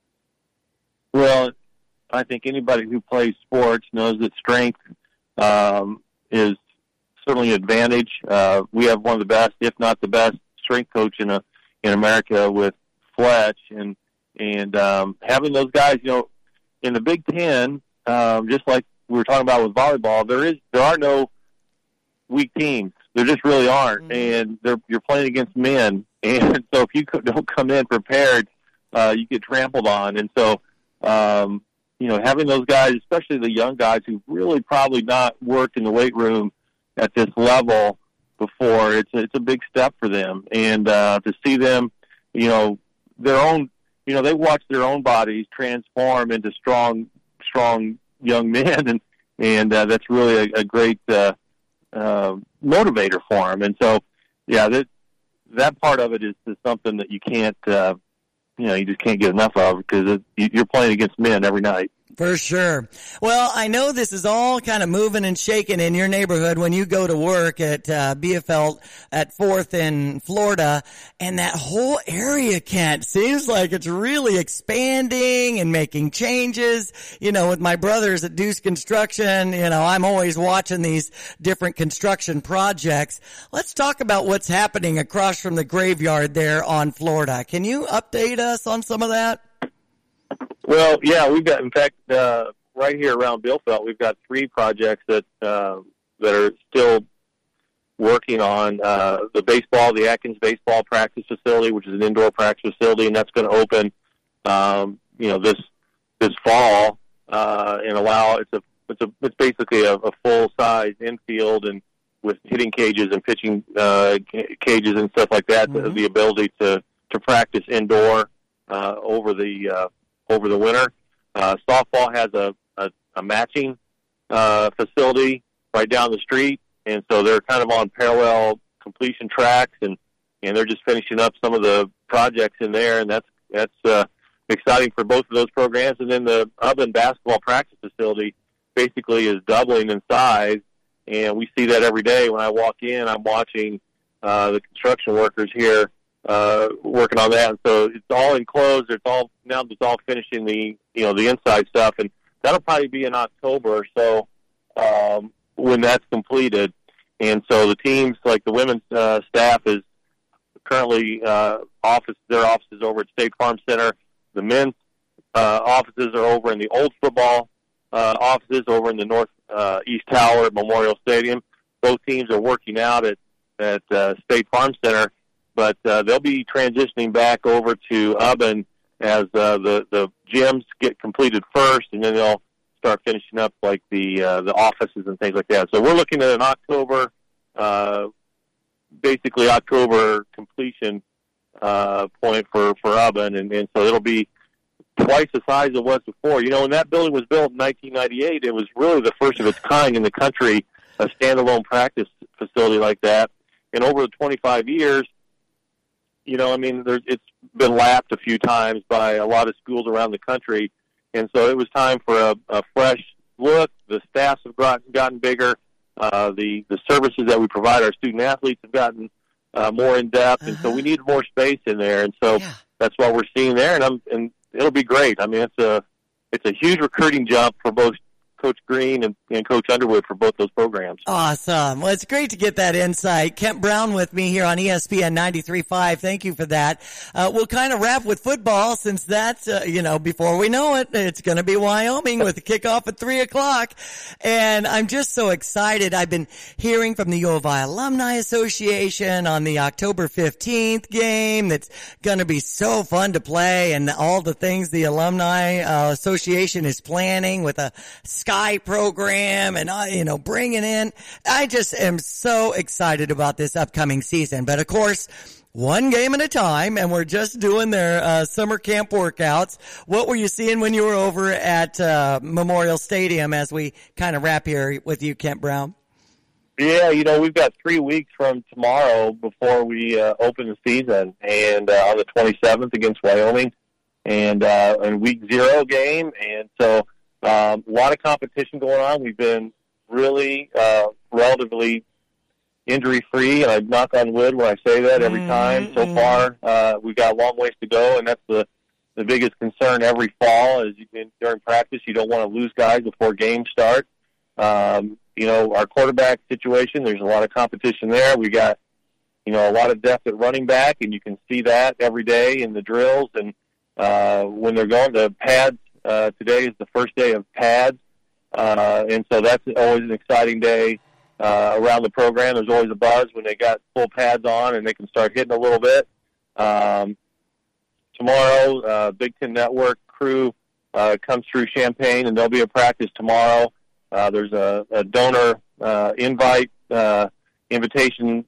Well, I think anybody who plays sports knows that strength um, is certainly an advantage. Uh, we have one of the best, if not the best, strength coach in a, in America with Fletch, and and um, having those guys, you know, in the Big Ten, um, just like we were talking about with volleyball, there is there are no weak teams. There just really aren't, mm-hmm. and they're, you're playing against men, and so if you don't come in prepared, uh, you get trampled on, and so. Um, You know, having those guys, especially the young guys who really probably not worked in the weight room at this level before, it's a, it's a big step for them. And uh, to see them, you know, their own, you know, they watch their own bodies transform into strong, strong young men, and and uh, that's really a, a great uh, uh, motivator for them. And so, yeah, that that part of it is, is something that you can't. Uh, You know, you just can't get enough of because it, you're playing against men every night.
For sure. Well, I know this is all kind of moving and shaking in your neighborhood when you go to work at uh, B F L at fourth in Florida, and that whole area, Kent, seems like it's really expanding and making changes. You know, with my brothers at Deuce Construction, you know, I'm always watching these different construction projects. Let's talk about what's happening across from the graveyard there on Florida. Can you update us on some of that?
Well, yeah, we've got, in fact, uh, right here around Billfeld, we've got three projects that uh, that are still working on uh, the baseball, the Atkins baseball practice facility, which is an indoor practice facility, and that's going to open, um, you know, this this fall uh, and allow it's a it's a it's basically a, a full size infield and with hitting cages and pitching uh, cages and stuff like that, mm-hmm. the ability to to practice indoor uh, over the uh, over the winter. Uh, softball has a, a, a matching uh, facility right down the street, and so they're kind of on parallel completion tracks, and, and they're just finishing up some of the projects in there, and that's that's uh, exciting for both of those programs. And then the Ubben basketball practice facility basically is doubling in size, and we see that every day. When I walk in, I'm watching uh, the construction workers here uh, working on that. And so it's all enclosed. It's all now. It's all finishing the you know the inside stuff, and that'll probably be in October or so um, when that's completed. And so the teams, like the women's uh, staff, is currently uh, office. Their offices over at State Farm Center. The men's uh, offices are over in the old football uh, offices over in the north uh, east tower at Memorial Stadium. Both teams are working out at at uh, State Farm Center. But uh, they'll be transitioning back over to Ubben as uh, the, the gyms get completed first, and then they'll start finishing up like the uh, the offices and things like that. So we're looking at an October, uh, basically October completion uh, point for for Ubben, and, and so it'll be twice the size it was before. You know, when that building was built in nineteen ninety-eight, it was really the first of its kind in the country, a standalone practice facility like that. And over the twenty-five years, you know, I mean, there's, it's been lapped a few times by a lot of schools around the country. And so it was time for a, a fresh look. The staffs have gotten, gotten bigger. Uh, the, the services that we provide our student athletes have gotten uh, more in depth. And so we need more space in there. And so yeah. that's what we're seeing there. And, I'm, and it'll be great. I mean, it's a, it's a huge recruiting jump for both Coach Green and, and Coach Underwood for both those programs.
Awesome. Well, it's great to get that insight. Kent Brown with me here on E S P N ninety-three point five. Thank you for that. Uh, we'll kind of wrap with football since that's, uh, you know, before we know it, it's going to be Wyoming with the kickoff at three o'clock. And I'm just so excited. I've been hearing from the U of I Alumni Association on the October fifteenth game. That's going to be so fun to play, and all the things the Alumni uh, Association is planning with a Sky program and, uh, you know, bringing in. I just am so excited about this upcoming season. But, of course, one game at a time, and we're just doing their uh, summer camp workouts. What were you seeing when you were over at uh, Memorial Stadium as we kind of wrap here with you, Kent Brown?
Yeah, you know, we've got three weeks from tomorrow before we uh, open the season, and uh, on the twenty-seventh against Wyoming, and uh, and week zero game, and so Um, a lot of competition going on. We've been really uh, relatively injury-free, and I knock on wood when I say that every time. So far, uh, we've got a long ways to go, and that's the, the biggest concern every fall is you can, during practice you don't want to lose guys before games start. Um, you know, our quarterback situation, there's a lot of competition there. We got, you know, a lot of depth at running back, and you can see that every day in the drills. And uh, when they're going to pads, Uh, today is the first day of pads, uh, and so that's always an exciting day uh, around the program. There's always a buzz when they got full pads on and they can start hitting a little bit. Um, tomorrow, uh, Big Ten Network crew uh, comes through Champaign, and there'll be a practice tomorrow. Uh, there's a, a donor uh, invite uh, invitation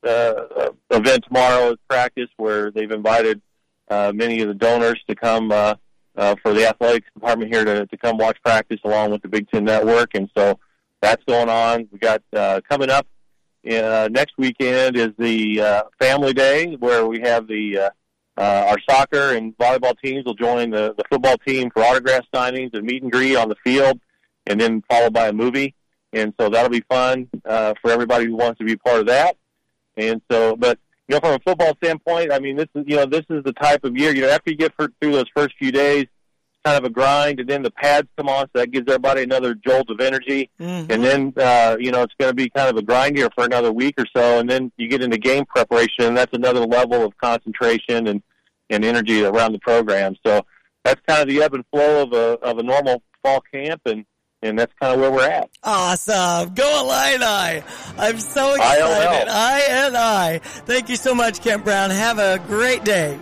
uh, event tomorrow at practice where they've invited uh, many of the donors to come uh, Uh, for the athletics department here to, to come watch practice along with the Big Ten Network. And so that's going on. We got uh, coming up uh, next weekend is the uh, Family Day, where we have the uh, uh, our soccer and volleyball teams will join the, the football team for autograph signings and meet and greet on the field, and then followed by a movie. And so that'll be fun uh, for everybody who wants to be part of that. And so, but you know, from a football standpoint, I mean, this is, you know, this is the type of year, you know, after you get through those first few days, it's kind of a grind, and then the pads come on, so that gives everybody another jolt of energy. Mm-hmm. And then, uh, you know, it's going to be kind of a grind here for another week or so, and then you get into game preparation, and that's another level of concentration and, and energy around the program. So that's kind of the ebb and flow of a, of a normal fall camp, and And that's kind of where we're at.
Awesome. Go Illini. I'm so excited. I and I. Thank you so much, Kent Brown. Have a great day.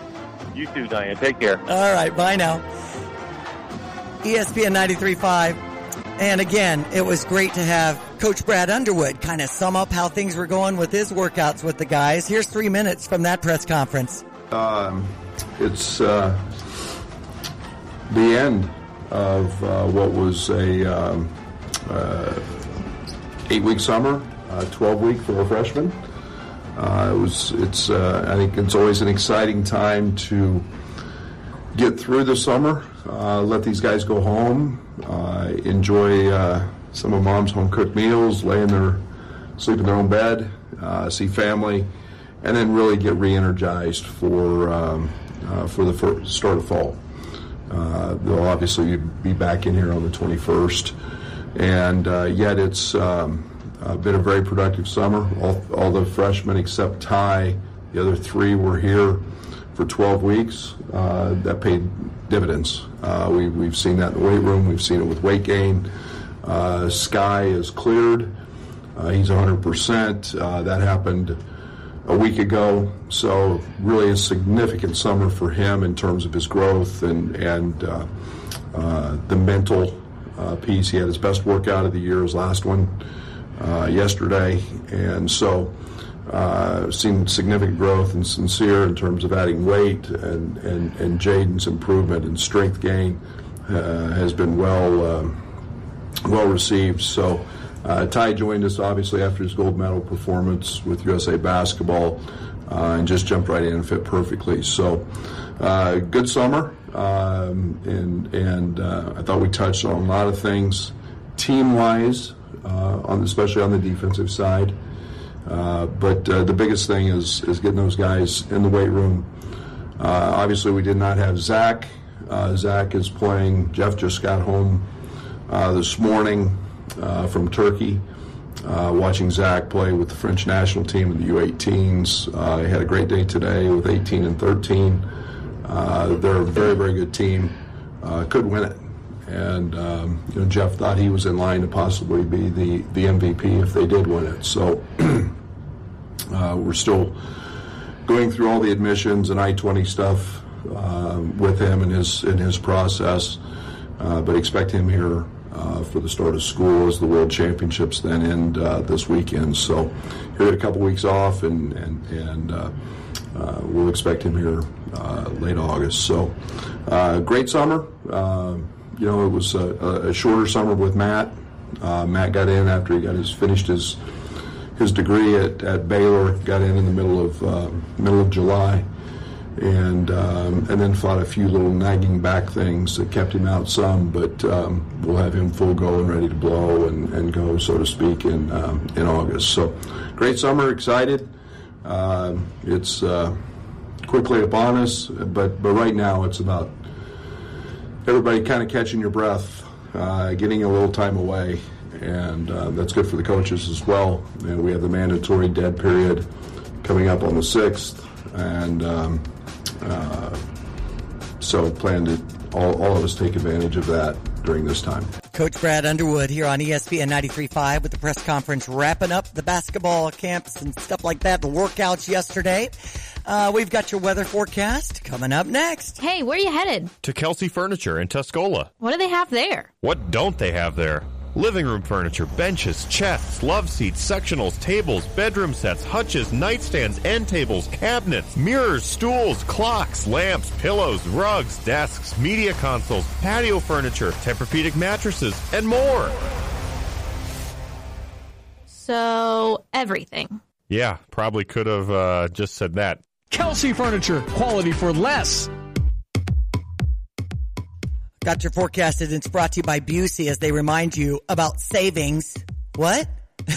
You too, Diane. Take care.
All right. Bye now. E S P N ninety-three point five. And again, it was great to have Coach Brad Underwood kind of sum up how things were going with his workouts with the guys. Here's three minutes from that press conference.
Um, it's uh, the end of uh, what was a um, uh, eight-week summer, uh, twelve-week for a freshman. Uh, it was. It's. Uh, I think it's always an exciting time to get through the summer, uh, let these guys go home, uh, enjoy uh, some of mom's home-cooked meals, lay in their, sleep in their own bed, uh, see family, and then really get re-energized for um, uh, for the first start of fall. Uh, they'll obviously be back in here on the twenty-first, and uh, yet it's um, uh, been a very productive summer. All, all the freshmen except Ty, the other three were here for twelve weeks. Uh, that paid dividends. Uh, we, we've seen that in the weight room. We've seen it with weight gain. Uh, Sky is cleared. Uh, he's one hundred percent. Uh, that happened a week ago, so really a significant summer for him in terms of his growth and and uh, uh, the mental uh, piece. He had his best workout of the year, his last one uh, yesterday, and so uh, seen significant growth in Sincere in terms of adding weight, and, and, and Jaden's improvement in strength gain uh, has been well uh, well received. So uh, Ty joined us obviously after his gold medal performance with U S A Basketball uh, and just jumped right in and fit perfectly. So uh, good summer, um, and and uh, I thought we touched on a lot of things team-wise, uh, on especially on the defensive side. Uh, but uh, the biggest thing is is getting those guys in the weight room. Uh, obviously, we did not have Zach. Uh, Zach is playing. Jeff just got home uh, this morning uh, from Turkey, uh, watching Zach play with the French national team in the U eighteens. Uh, he had a great day today with eighteen and thirteen. Uh, they're a very, very good team. Uh, could win it. And um, you know, Jeff thought he was in line to possibly be the, the M V P if they did win it. So uh, we're still going through all the admissions and I twenty stuff uh, with him in his in his process, uh, but expect him here uh, for the start of school as the World Championships then end uh, this weekend. So he had a couple weeks off, and and and uh, uh, we'll expect him here uh, late August. So uh, great summer. Uh, You know, it was a, a shorter summer with Matt. Uh, Matt got in after he got his finished his his degree at, at Baylor. Got in in the middle of uh, middle of July, and um, and then fought a few little nagging back things that kept him out some. But um, we'll have him full go and ready to blow and, and go, so to speak, in um, in August. So great summer, excited. Uh, it's uh, quickly upon us, but but right now it's about everybody kind of catching your breath, uh, getting a little time away, and uh, that's good for the coaches as well. And we have the mandatory dead period coming up on the sixth, and um, uh, so plan to all, all of us take advantage of that during this time.
Coach Brad Underwood here on E S P N ninety-three point five with the press conference wrapping up the basketball camps and stuff like that, the workouts yesterday. Uh, we've got your weather forecast coming up next.
Hey, where are you headed?
To Kelsey Furniture in Tuscola.
What do they have there?
What don't they have there? Living room furniture, benches, chests, love seats, sectionals, tables, bedroom sets, hutches, nightstands, end tables, cabinets, mirrors, stools, clocks, lamps, pillows, rugs, desks, media consoles, patio furniture, Tempur-Pedic mattresses, and more.
So, everything.
Yeah, probably could have uh, just said that.
Kelsey Furniture, quality for less.
Got your forecasted, and it's brought to you by Busey as they remind you about savings. What?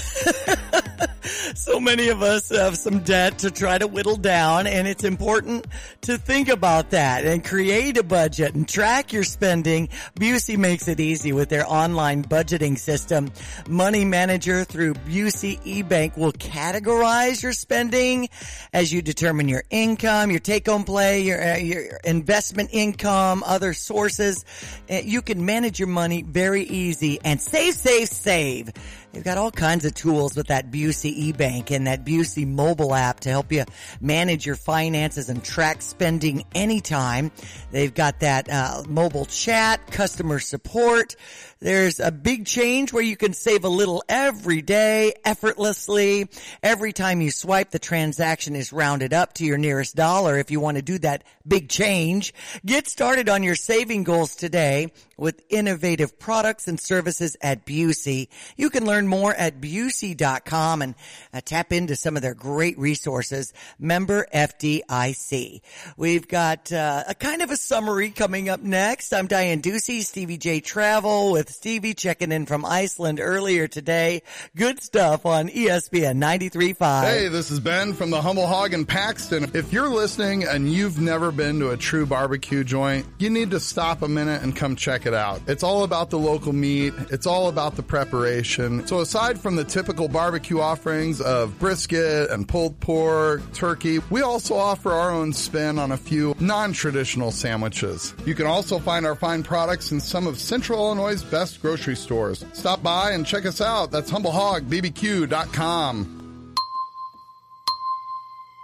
So many of us have some debt to try to whittle down, and it's important to think about that and create a budget and track your spending. Busey makes it easy with their online budgeting system. Money Manager through Busey eBank will categorize your spending as you determine your income, your take-home play, your, uh, your investment income, other sources. Uh, you can manage your money very easy and save, save, save. They've got all kinds of tools with that Busey eBank and that Busey mobile app to help you manage your finances and track spending anytime. They've got that uh, mobile chat, customer support. There's a big change where you can save a little every day, effortlessly. Every time you swipe, the transaction is rounded up to your nearest dollar if you want to do that big change. Get started on your saving goals today with innovative products and services at Busey. You can learn more at Busey dot com and uh, tap into some of their great resources. Member F D I C. We've got uh, a kind of a summary coming up next. I'm Diane Ducey, Stevie J Travel with Stevie checking in from Iceland earlier today. Good stuff on E S P N ninety-three point five.
Hey, this is Ben from the Humble Hog in Paxton. If you're listening and you've never been to a true barbecue joint, you need to stop a minute and come check it out. It's all about the local meat. It's all about the preparation. So aside from the typical barbecue offerings of brisket and pulled pork, turkey, we also offer our own spin on a few non-traditional sandwiches. You can also find our fine products in some of Central Illinois' best grocery stores. Stop by and check us out. That's humble hog b b q dot com.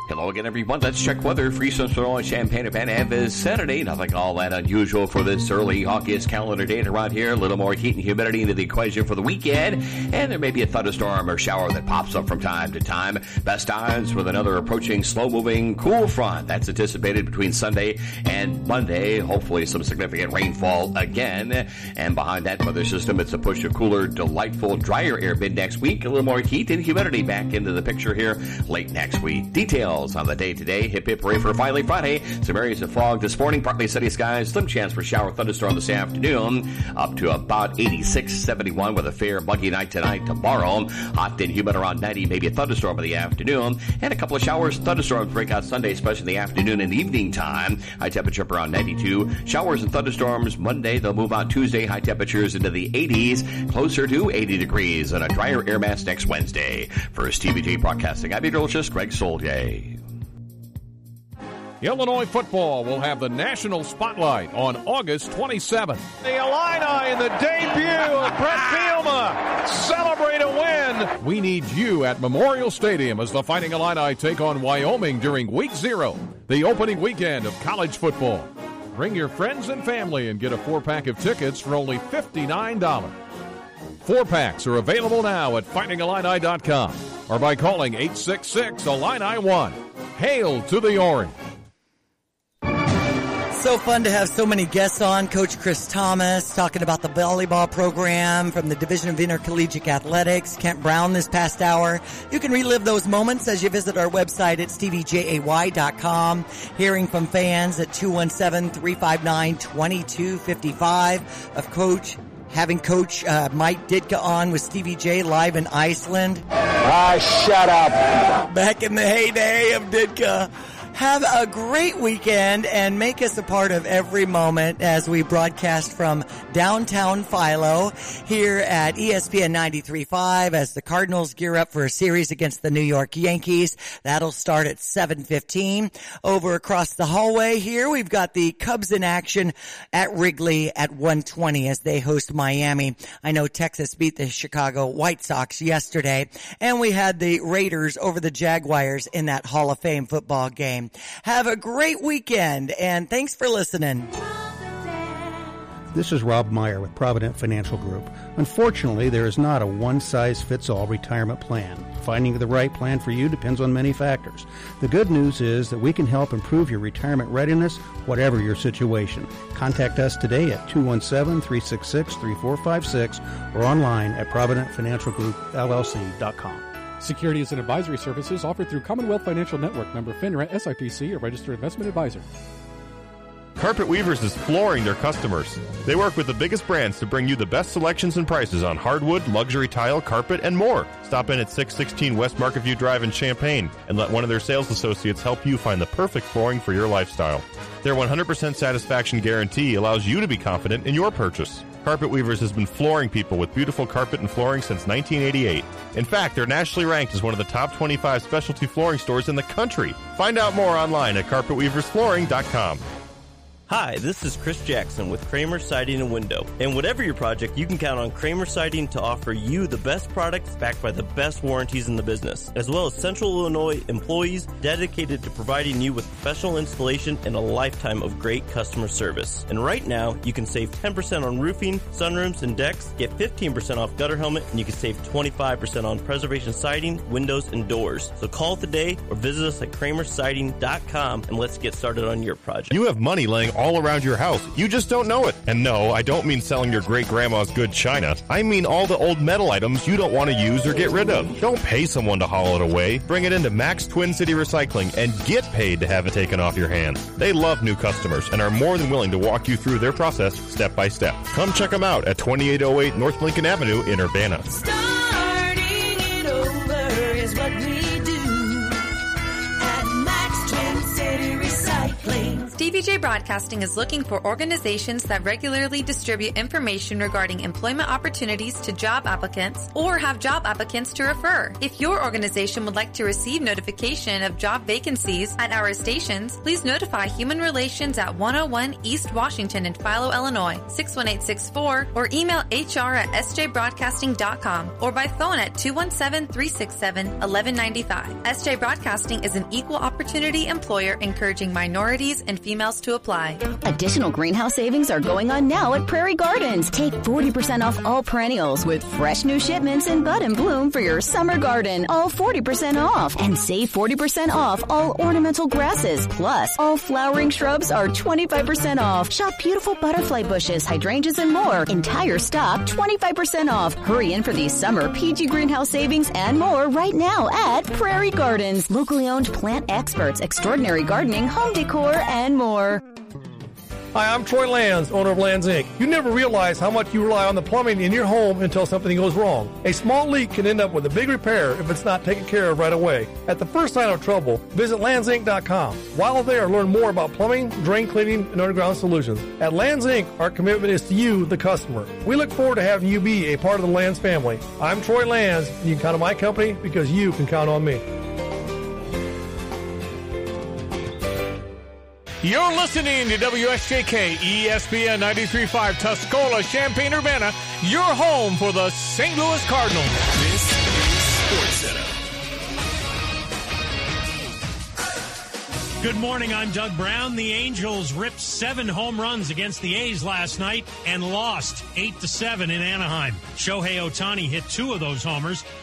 Hello again, everyone. Let's check weather for Eastern Illinois, Champaign-Urbana, and vicinity. Nothing all that unusual for this early August calendar date around here. A little more heat and humidity into the equation for the weekend, and there may be a thunderstorm or shower that pops up from time to time. Best odds with another approaching slow-moving cool front. That's anticipated between Sunday and Monday. Hopefully some significant rainfall again. And behind that weather system, it's a push of cooler, delightful, drier air mid next week. A little more heat and humidity back into the picture here late next week. Details on the day today. Hip hip hooray for finally Friday. Some areas of fog this morning, partly sunny skies, slim chance for shower thunderstorm this afternoon, up to about eighty-six, seventy-one with a fair muggy night tonight tomorrow. Hot and humid around ninety, maybe a thunderstorm in the afternoon, and a couple of showers and thunderstorms break out Sunday, especially in the afternoon and evening time. High temperature up around ninety-two. Showers and thunderstorms Monday. They'll move on Tuesday. High temperatures into the eighties, closer to eighty degrees, and a drier air mass next Wednesday. For T V J Broadcasting, I'm meteorologist Greg Soldier.
Illinois football will have the national spotlight on August twenty-seventh. The Illini in the debut of Brett Bielema celebrate a win. We need you at Memorial Stadium as the Fighting Illini take on Wyoming during week zero, the opening weekend of college football. Bring your friends and family and get a four-pack of tickets for only fifty-nine dollars. Four packs are available now at fighting illini dot com or by calling eight six six, Illini one. Hail to the Orange.
So fun to have so many guests on. Coach Chris Thomas talking about the volleyball program from the Division of Intercollegiate Athletics. Kent Brown this past hour. You can relive those moments as you visit our website at stevie jay dot com. Hearing from fans at two one seven, three five nine, two two five five. Of Coach, having Coach uh, Mike Ditka on with Stevie J live in Iceland.
Ah, shut up.
Back in the heyday of Ditka. Have a great weekend and make us a part of every moment as we broadcast from downtown Philo here at E S P N ninety-three point five as the Cardinals gear up for a series against the New York Yankees. That'll start at seven fifteen. Over across the hallway here, we've got the Cubs in action at Wrigley at one twenty as they host Miami. I know Texas beat the Chicago White Sox yesterday, and we had the Raiders over the Jaguars in that Hall of Fame football game. Have a great weekend, and thanks for listening.
This is Rob Meyer with Provident Financial Group. Unfortunately, there is not a one-size-fits-all retirement plan. Finding the right plan for you depends on many factors. The good news is that we can help improve your retirement readiness, whatever your situation. Contact us today at two one seven, three six six, three four five six or online at provident financial group L L C dot com.
Securities and advisory services offered through Commonwealth Financial Network, member FINRA, S I P C, a registered investment advisor.
Carpet Weavers is flooring their customers. They work with the biggest brands to bring you the best selections and prices on hardwood, luxury tile, carpet, and more. Stop in at six sixteen West Market View Drive in Champaign and let one of their sales associates help you find the perfect flooring for your lifestyle. Their one hundred percent satisfaction guarantee allows you to be confident in your purchase. Carpet Weavers has been flooring people with beautiful carpet and flooring since nineteen eighty-eight. In fact, they're nationally ranked as one of the top twenty-five specialty flooring stores in the country. Find out more online at carpet weavers flooring dot com.
Hi, this is Chris Jackson with Kramer Siding and Window. And whatever your project, you can count on Kramer Siding to offer you the best products backed by the best warranties in the business, as well as Central Illinois employees dedicated to providing you with professional installation and a lifetime of great customer service. And right now, you can save ten percent on roofing, sunrooms, and decks, get fifteen percent off gutter helmet, and you can save twenty-five percent on preservation siding, windows, and doors. So call today or visit us at kramer siding dot com and let's get started on your project.
You have money laying all around your house. You just don't know it. And no, I don't mean selling your great-grandma's good china. I mean all the old metal items you don't want to use or get rid of. Don't pay someone to haul it away. Bring it into Max Twin City Recycling and get paid to have it taken off your hands. They love new customers and are more than willing to walk you through their process step by step. Come check them out at twenty-eight oh eight North Lincoln Avenue in Urbana.
Starting it over is what we do at Max Twin City Recycling.
Stevie J
Broadcasting is looking for organizations that regularly distribute information regarding employment opportunities to job applicants or have job applicants to refer. If your organization would like to receive notification of job vacancies at our stations, please notify Human Relations at one oh one East Washington in Philo, Illinois, six one eight six four, or email H R at S J broadcasting dot com or by phone at two one seven, three six seven, one one nine five. S J Broadcasting is an equal opportunity employer encouraging minorities and females to apply.
Additional greenhouse savings are going on now at Prairie Gardens. Take forty percent off all perennials with fresh new shipments in bud and bloom for your summer garden. All forty percent off. And save forty percent off all ornamental grasses. Plus, all flowering shrubs are twenty-five percent off. Shop beautiful butterfly bushes, hydrangeas, and more. Entire stock twenty-five percent off. Hurry in for these summer P G greenhouse savings and more right now at Prairie Gardens. Locally owned plant experts, extraordinary gardening, home decor, and more.
Hi, I'm Troy Lands, owner of Lands Incorporated. You never realize how much you rely on the plumbing in your home until something goes wrong. A small leak can end up with a big repair if it's not taken care of right away. At the first sign of trouble, visit lands inc dot com. While there, learn more about plumbing, drain cleaning, and underground solutions. At Lands Incorporated, our commitment is to you, the customer. We look forward to having you be a part of the Lands family. I'm Troy Lands, and you can count on my company because you can count on me.
You're listening to W S J K E S P N ninety-three point five Tuscola, Champaign-Urbana, your home for the Saint Louis Cardinals.
This is SportsCenter.
Good morning, I'm Doug Brown. The Angels ripped seven home runs against the A's last night and lost eight to seven in Anaheim. Shohei Ohtani hit two of those homers.